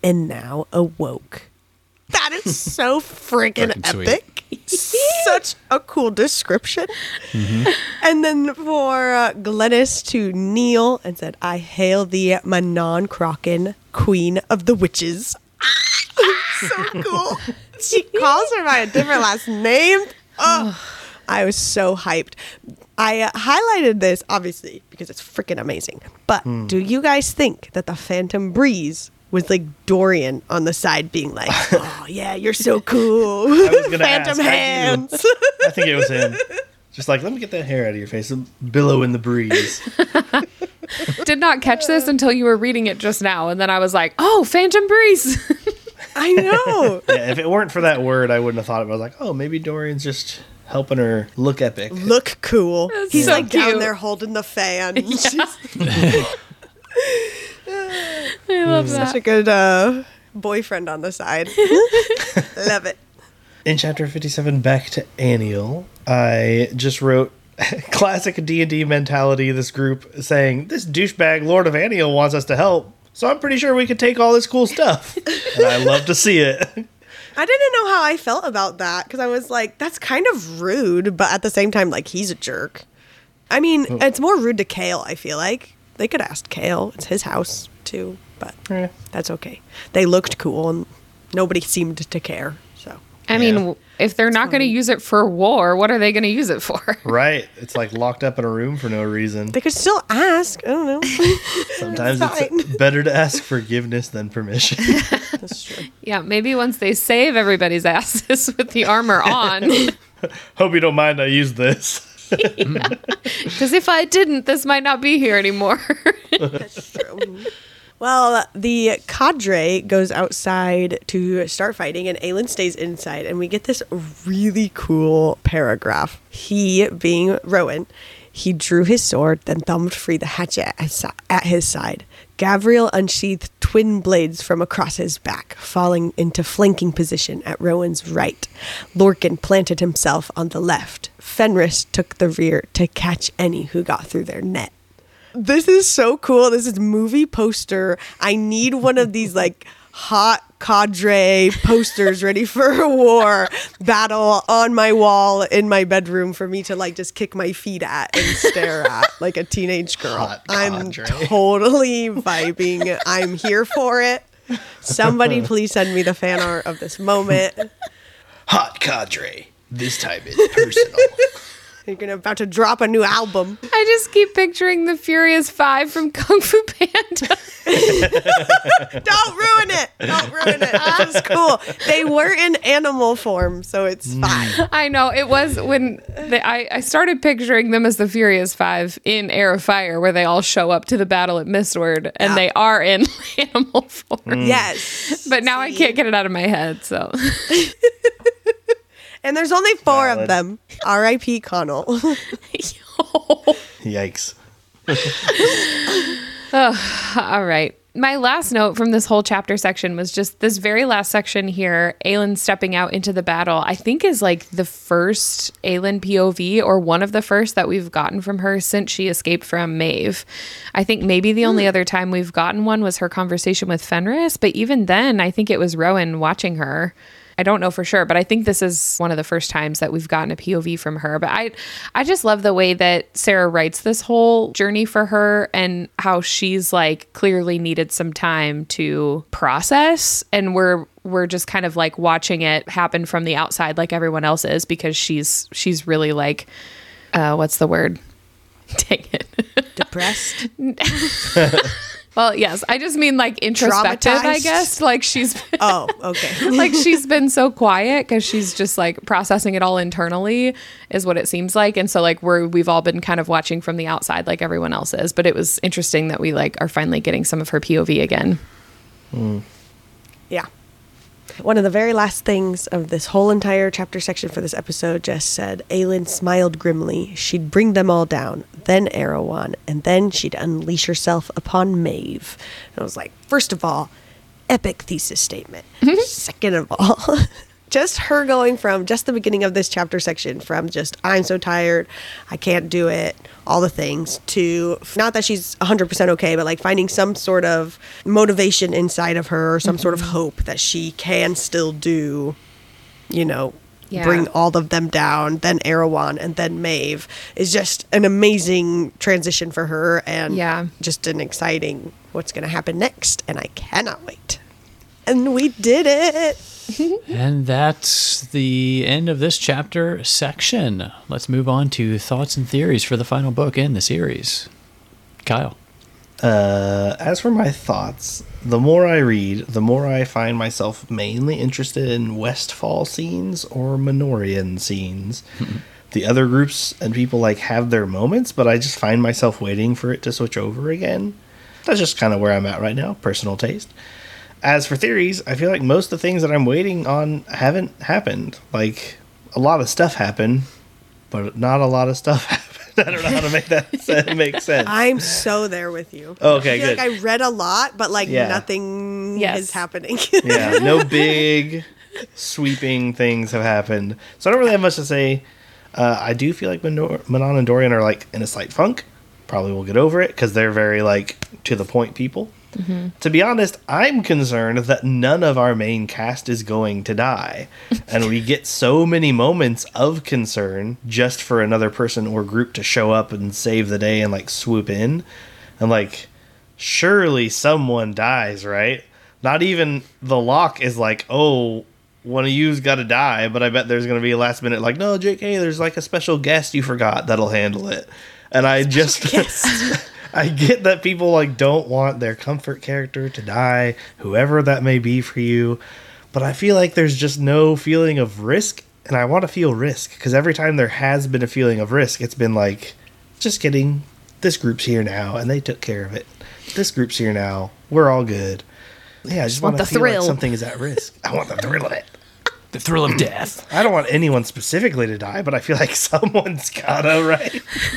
Speaker 7: and now awoke. That is so freaking
Speaker 9: Fucking
Speaker 7: epic. Such a cool description.
Speaker 9: Mm-hmm.
Speaker 7: And then for uh, Glennis to kneel and said, I hail thee, Manon Crocken, queen of the witches. So cool. She calls her by a different last name. Oh, I was so hyped. I uh, highlighted this, obviously, because it's freaking amazing. But
Speaker 8: Hmm.
Speaker 7: do you guys think that the Phantom Breeze was like Dorian on the side being like, oh, yeah, you're so cool.
Speaker 8: I was gonna
Speaker 7: Phantom
Speaker 8: ask, I
Speaker 7: hands.
Speaker 8: I think it was him. Just like, let me get that hair out of your face. Billow in the breeze.
Speaker 10: Did not catch this until you were reading it just now. And then I was like, oh, Phantom Breeze.
Speaker 7: I know.
Speaker 8: Yeah, if it weren't for that word, I wouldn't have thought of it. I was like, oh, maybe Dorian's just helping her look epic.
Speaker 7: Look cool.
Speaker 10: That's
Speaker 7: He's
Speaker 10: so
Speaker 7: like down
Speaker 10: cute.
Speaker 7: there holding the fan.
Speaker 10: I love
Speaker 7: Such
Speaker 10: that.
Speaker 7: a good uh, boyfriend on the side. Love it.
Speaker 8: In chapter fifty-seven, back to Aniel, I just wrote classic D and D mentality, this group saying, this douchebag Lord of Aniel wants us to help, so I'm pretty sure we could take all this cool stuff. And I love to see it.
Speaker 7: I didn't know how I felt about that because I was like, that's kind of rude, but at the same time, like, he's a jerk. I mean,
Speaker 8: Oh.
Speaker 7: it's more rude to Kale, I feel like. They could ask Kale. It's his house, too, but
Speaker 8: Yeah.
Speaker 7: that's okay. They looked cool, and nobody seemed to care, so.
Speaker 10: I mean, w if they're not going to use it for war, what are they going to use it for?
Speaker 8: Right. It's like locked up in a room for no reason.
Speaker 7: They could still ask. I don't know.
Speaker 8: Sometimes
Speaker 7: It's
Speaker 8: it's better to ask forgiveness than permission.
Speaker 7: That's true.
Speaker 10: Yeah, maybe once they save everybody's asses with the armor on.
Speaker 8: Hope you don't mind I use this.
Speaker 10: Because if I didn't, this might not be here anymore.
Speaker 7: That's true. Well, the cadre goes outside to start fighting, and Aelin stays inside, and we get this really cool paragraph. He, being Rowan, he drew his sword, then thumbed free the hatchet at his si- at his side. Gavriel unsheathed twin blades from across his back, falling into flanking position at Rowan's right. Lorcan planted himself on the left. Fenris took the rear to catch any who got through their net. This is so cool. This is movie poster. I need one of these like hot cadre posters ready for a war battle on my wall in my bedroom for me to like just kick my feet at and stare at like a teenage girl.
Speaker 8: Hot
Speaker 7: I'm
Speaker 8: cadre.
Speaker 7: totally vibing. I'm here for it. Somebody please send me the fan art of this moment.
Speaker 8: Hot cadre. This time it's personal.
Speaker 7: You're gonna about to drop a new album.
Speaker 10: I just keep picturing the Furious Five from Kung Fu Panda.
Speaker 7: Don't ruin it. Don't ruin it. This is cool. They were in animal form, so it's fine.
Speaker 10: I know it was when they, I, I started picturing them as the Furious Five in Air of Fire, where they all show up to the battle at Mistward, and
Speaker 7: Yeah.
Speaker 10: they are in animal form.
Speaker 7: Yes.
Speaker 10: But now I can't get it out of my head. So
Speaker 7: And there's only four
Speaker 8: Valid.
Speaker 7: of them. R I P Connell.
Speaker 8: Yikes.
Speaker 10: all right. My last note from this whole chapter section was just this very last section here. Aelin stepping out into the battle, I think is like the first Aelin P O V or one of the first that we've gotten from her since she escaped from Maeve. I think maybe the only other time we've gotten one was her conversation with Fenris, but even then, I think it was Rowan watching her. I don't know for sure, but I think this is one of the first times that we've gotten a P O V from her. But I I just love the way that Sarah writes this whole journey for her and how she's like clearly needed some time to process, and we're we're just kind of like watching it happen from the outside like everyone else is, because she's she's really like uh what's the word? Dang it.
Speaker 7: Depressed.
Speaker 10: Well, yes, I just mean like introspective, I
Speaker 7: Traumatized?
Speaker 10: guess. Like she's
Speaker 7: Oh, okay.
Speaker 10: like she's been so quiet because she's just like processing it all internally is what it seems like. And so like we're we've all been kind of watching from the outside like everyone else is. But it was interesting that we like are finally getting some of her P O V again.
Speaker 7: Yeah. One of the very last things of this whole entire chapter section for this episode just said, Aelin smiled grimly. She'd bring them all down, then Erewhon, and then she'd unleash herself upon Maeve. And I was like, first of all, epic thesis statement. Second of all, just her going from just the beginning of this chapter section from just, I'm so tired, I can't do it, all the things, to not that she's one hundred percent okay, but like finding some sort of motivation inside of her or some mm-hmm. sort of hope that she can still do, you know, yeah. bring all of them down, then Erewhon, and then Maeve, is just an amazing transition for her and yeah. just an exciting what's going to happen next. And I cannot wait. And we did it.
Speaker 9: And that's the end of this chapter section. Let's move on to thoughts and theories for the final book in the series. Kyle.
Speaker 8: Uh, as for my thoughts, the more I read, the more I find myself mainly interested in Westfall scenes or Menorian scenes. The other groups and people like have their moments, but I just find myself waiting for it to switch over again. That's just kind of where I'm at right now, personal taste. As for theories, I feel like most of the things that I'm waiting on haven't happened. Like, a lot of stuff happened, but not a lot of stuff happened. I don't know how to make that make sense.
Speaker 7: I'm so there with you.
Speaker 8: Okay,
Speaker 7: I feel
Speaker 8: good.
Speaker 7: like I read a lot, but like
Speaker 8: yeah.
Speaker 7: nothing yes. is happening.
Speaker 8: Yeah, no big sweeping things have happened. So I don't really have much to say. Uh, I do feel like Manon Manon and Dorian are like in a slight funk. Probably will get over it because they're very like to the point people. Mm-hmm. To be honest, I'm concerned that none of our main cast is going to die. And we get so many moments of concern just for another person or group to show up and save the day and like swoop in. And like, surely someone dies, right? Not even the Lock is like, oh, one of you's got to die. But I bet there's going to be a last minute like, no, J K, there's like a special guest you forgot that'll handle it. And I just... I get that people like don't want their comfort character to die, whoever that may be for you, but I feel like there's just no feeling of risk, and I want to feel risk, because every time there has been a feeling of risk, it's been like, just kidding, this group's here now, and they took care of it. This group's here now, we're all good. Yeah, I just want, want to feel thrill. Like something is at risk. I want the thrill of it.
Speaker 9: The thrill of death.
Speaker 8: I don't want anyone specifically to die, but I feel like someone's gotta, right?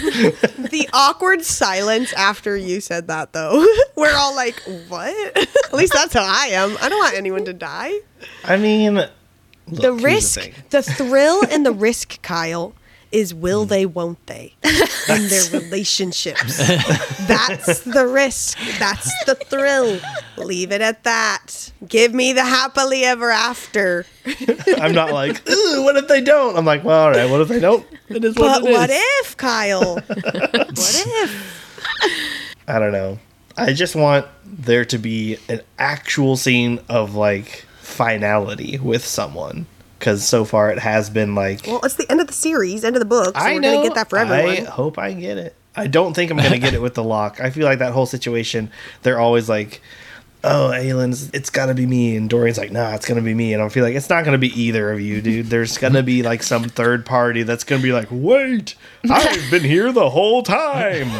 Speaker 7: The awkward silence after you said that, though. We're all like, what? At least that's how I am. I don't want anyone to die.
Speaker 8: I mean, look,
Speaker 7: the risk, the, the thrill and the risk, Kyle, is will they, won't they, in their relationships. That's the risk. That's the thrill. Leave it at that. Give me the happily ever after.
Speaker 8: I'm not like, ooh, what if they don't? I'm like, well, all right, what if they don't? It is what
Speaker 7: but
Speaker 8: it is.
Speaker 7: What if, Kyle? What if?
Speaker 8: I don't know. I just want there to be an actual scene of, like, finality with someone. Because so far it has been like...
Speaker 7: Well, it's the end of the series, end of the book, so
Speaker 8: I
Speaker 7: we're
Speaker 8: know,
Speaker 7: going to get that for everyone.
Speaker 8: I hope I get it. I don't think I'm going to get it with the Lock. I feel like that whole situation, they're always like, oh, Aylin's, it's got to be me. And Dorian's like, nah, it's going to be me. And I feel like it's not going to be either of you, dude. There's going to be like some third party that's going to be like, wait, I've been here the whole time.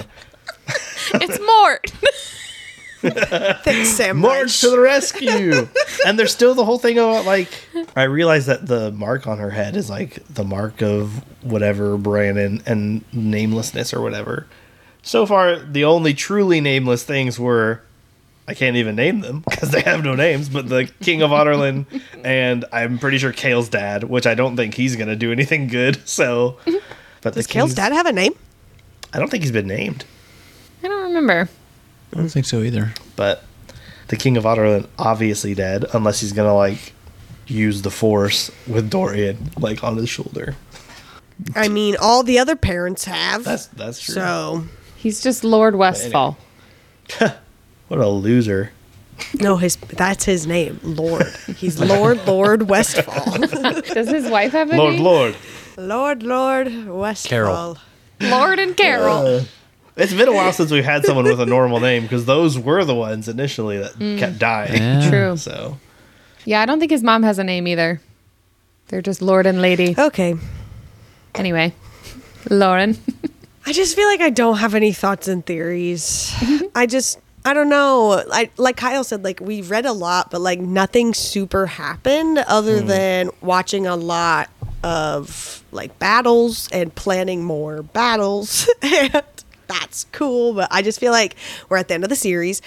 Speaker 10: It's Mort.
Speaker 7: Thanks, Sam.
Speaker 8: March to the rescue. And there's still the whole thing about, like, I realize that the mark on her head is, like, the mark of whatever Brandon and namelessness or whatever. So far, the only truly nameless things were, I can't even name them because they have no names, but the King of Otterlin and I'm pretty sure Kale's dad, which I don't think he's going to do anything good. So, but
Speaker 7: Does
Speaker 8: the
Speaker 7: Kale's dad have a name?
Speaker 8: I don't think he's been named.
Speaker 10: I don't remember.
Speaker 9: I don't think so either.
Speaker 8: But the King of Otterlin obviously dead, unless he's gonna like use the Force with Dorian like on his shoulder.
Speaker 7: I mean, all the other parents have.
Speaker 8: That's that's true.
Speaker 7: So
Speaker 10: he's just Lord Westfall.
Speaker 8: Anyway. What a loser.
Speaker 7: No, his that's his name, Lord. He's Lord Lord Westfall.
Speaker 10: Does his wife have a
Speaker 8: Lord,
Speaker 10: name?
Speaker 8: Lord
Speaker 7: Lord Lord Westfall.
Speaker 8: Carol.
Speaker 10: Lord and Carol.
Speaker 8: Uh, It's been a while since we've had someone with a normal name because those were the ones initially that mm. kept dying.
Speaker 9: Yeah.
Speaker 10: True.
Speaker 8: So,
Speaker 10: yeah, I don't think his mom has a name either. They're just Lord and Lady.
Speaker 7: Okay.
Speaker 10: Anyway, Lauren.
Speaker 7: I just feel like I don't have any thoughts and theories. I just, I don't know. I like Kyle said, like we read a lot, but like nothing super happened other mm. than watching a lot of like battles and planning more battles and. That's cool, but I just feel like we're at the end of the series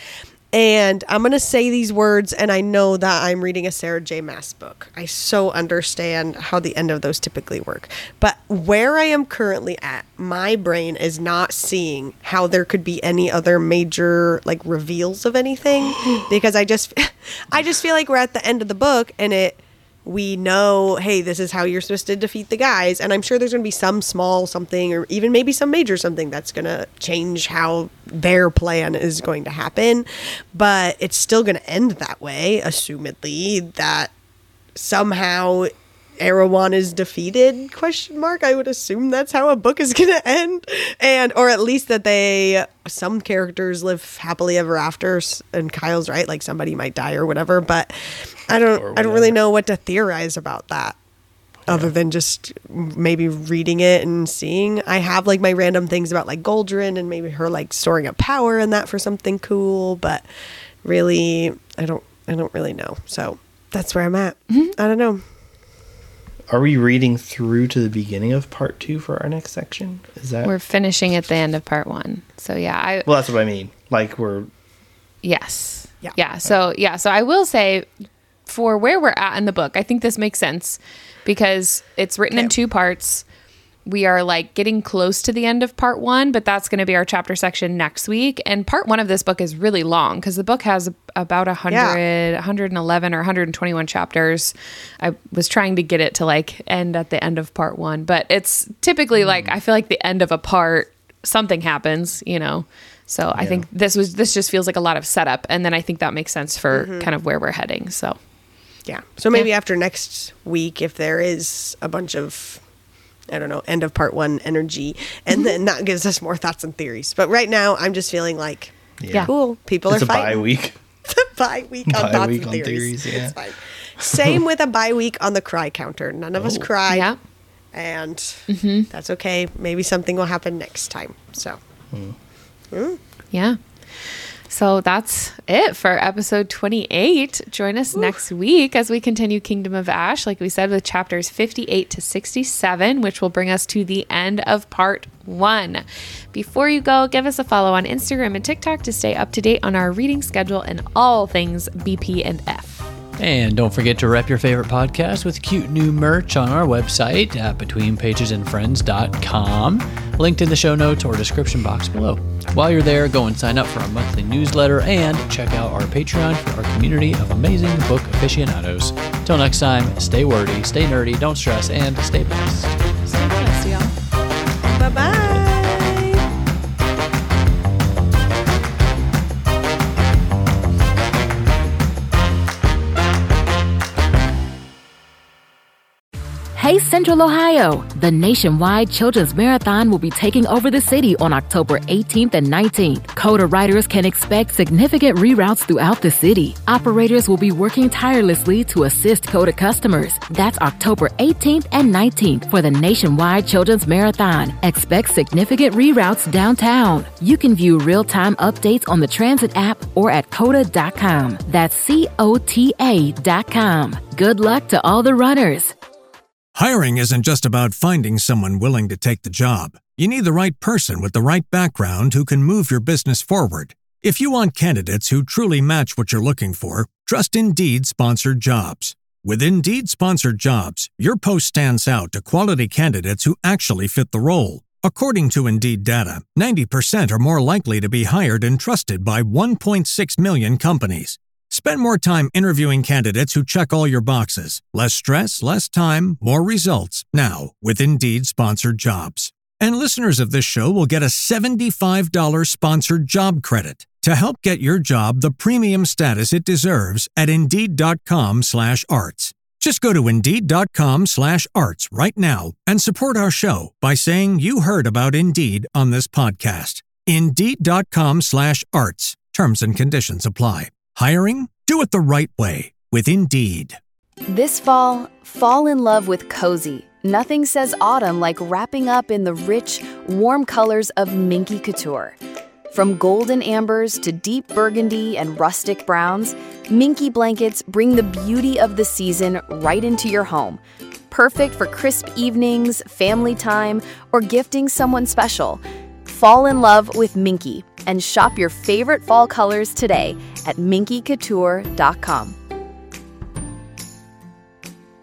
Speaker 7: And I'm going to say these words, and I know that I'm reading a Sarah J. Maas book. I so understand how the end of those typically work. But where I am currently at, my brain is not seeing how there could be any other major, like, reveals of anything. Because I just, I just feel like we're at the end of the book, and it... we know, hey, this is how you're supposed to defeat the guys. And I'm sure there's going to be some small something or even maybe some major something that's going to change how their plan is going to happen. But it's still going to end that way, assumedly, that somehow Erewhon is defeated, question mark. I would assume that's how a book is going to end. And, or at least that they, some characters live happily ever after. And Kyle's right, like somebody might die or whatever. But I don't, I don't really know what to theorize about that. Yeah. Other than just maybe reading it and seeing. I have like my random things about like Goldrin and maybe her like storing up power and that for something cool. But really, I don't, I don't really know. So that's where I'm at. Mm-hmm. I don't know.
Speaker 8: Are we reading through to the beginning of part two for our next section? Is that
Speaker 10: we're finishing at the end of part one? So yeah, I
Speaker 8: well, that's what I mean. Like we're
Speaker 10: yes, yeah, yeah. So yeah, so I will say for where we're at in the book, I think this makes sense because it's written okay. in two parts. We are like getting close to the end of part one, but that's going to be our chapter section next week. And part one of this book is really long because the book has about one hundred, yeah. one hundred eleven or one hundred twenty-one chapters. I was trying to get it to like end at the end of part one, but it's typically mm. like, I feel like the end of a part, something happens, you know? So yeah. I think this was, this just feels like a lot of setup. And then I think that makes sense for mm-hmm. kind of where we're heading. So
Speaker 7: yeah. So maybe yeah. after next week, if there is a bunch of, I don't know, end of part one energy, and then that gives us more thoughts and theories. But right now, I'm just feeling like, yeah, cool, people
Speaker 8: it's
Speaker 7: are fighting.
Speaker 8: It's a bye week.
Speaker 7: bye week on
Speaker 8: bye
Speaker 7: thoughts
Speaker 8: week
Speaker 7: and
Speaker 8: on
Speaker 7: theories.
Speaker 8: theories yeah.
Speaker 7: It's fine. Same with a bye week on the cry counter. None of oh. us cried.
Speaker 10: Yeah.
Speaker 7: And
Speaker 10: mm-hmm.
Speaker 7: that's okay. Maybe something will happen next time. So,
Speaker 8: mm.
Speaker 7: Mm.
Speaker 10: yeah. So that's it for episode twenty-eight. Join us Ooh. next week as we continue Kingdom of Ash, like we said, with chapters fifty-eight to sixty-seven, which will bring us to the end of part one. Before you go, give us a follow on Instagram and TikTok to stay up to date on our reading schedule and all things B P and F.
Speaker 9: And don't forget to rep your favorite podcast with cute new merch on our website at between pages and friends dot com, linked in the show notes or description box below. While you're there, go and sign up for our monthly newsletter and check out our Patreon for our community of amazing book aficionados. Till next time, stay wordy, stay nerdy, don't stress, and stay blessed.
Speaker 10: Stay blessed, y'all.
Speaker 7: Bye-bye.
Speaker 6: Hey Central Ohio! The nationwide Children's Marathon will be taking over the city on October eighteenth and nineteenth. Coda writers can expect significant reroutes throughout the city. Operators will be working tirelessly to assist Coda customers. That's October eighteenth and nineteenth for the nationwide Children's Marathon. Expect significant reroutes downtown. You can view real-time updates on the transit app or at coda dot com. That's C O T A dot com. Good luck to all the runners.
Speaker 14: Hiring isn't just about finding someone willing to take the job. You need the right person with the right background who can move your business forward. If you want candidates who truly match what you're looking for, trust Indeed Sponsored Jobs. With Indeed Sponsored Jobs, your post stands out to quality candidates who actually fit the role. According to Indeed data, ninety percent are more likely to be hired and trusted by one point six million companies. Spend more time interviewing candidates who check all your boxes. Less stress, less time, more results. Now, with Indeed Sponsored Jobs. And listeners of this show will get a seventy-five dollars sponsored job credit to help get your job the premium status it deserves at Indeed.com slash arts. Just go to Indeed.com slash arts right now and support our show by saying you heard about Indeed on this podcast. Indeed.com slash arts. Terms and conditions apply. Hiring? Do it the right way with Indeed.
Speaker 15: This fall, fall in love with cozy. Nothing says autumn like wrapping up in the rich, warm colors of Minky Couture. From golden ambers to deep burgundy and rustic browns, Minky blankets bring the beauty of the season right into your home. Perfect for crisp evenings, family time, or gifting someone special. Fall in love with Minky and shop your favorite fall colors today at minky couture dot com.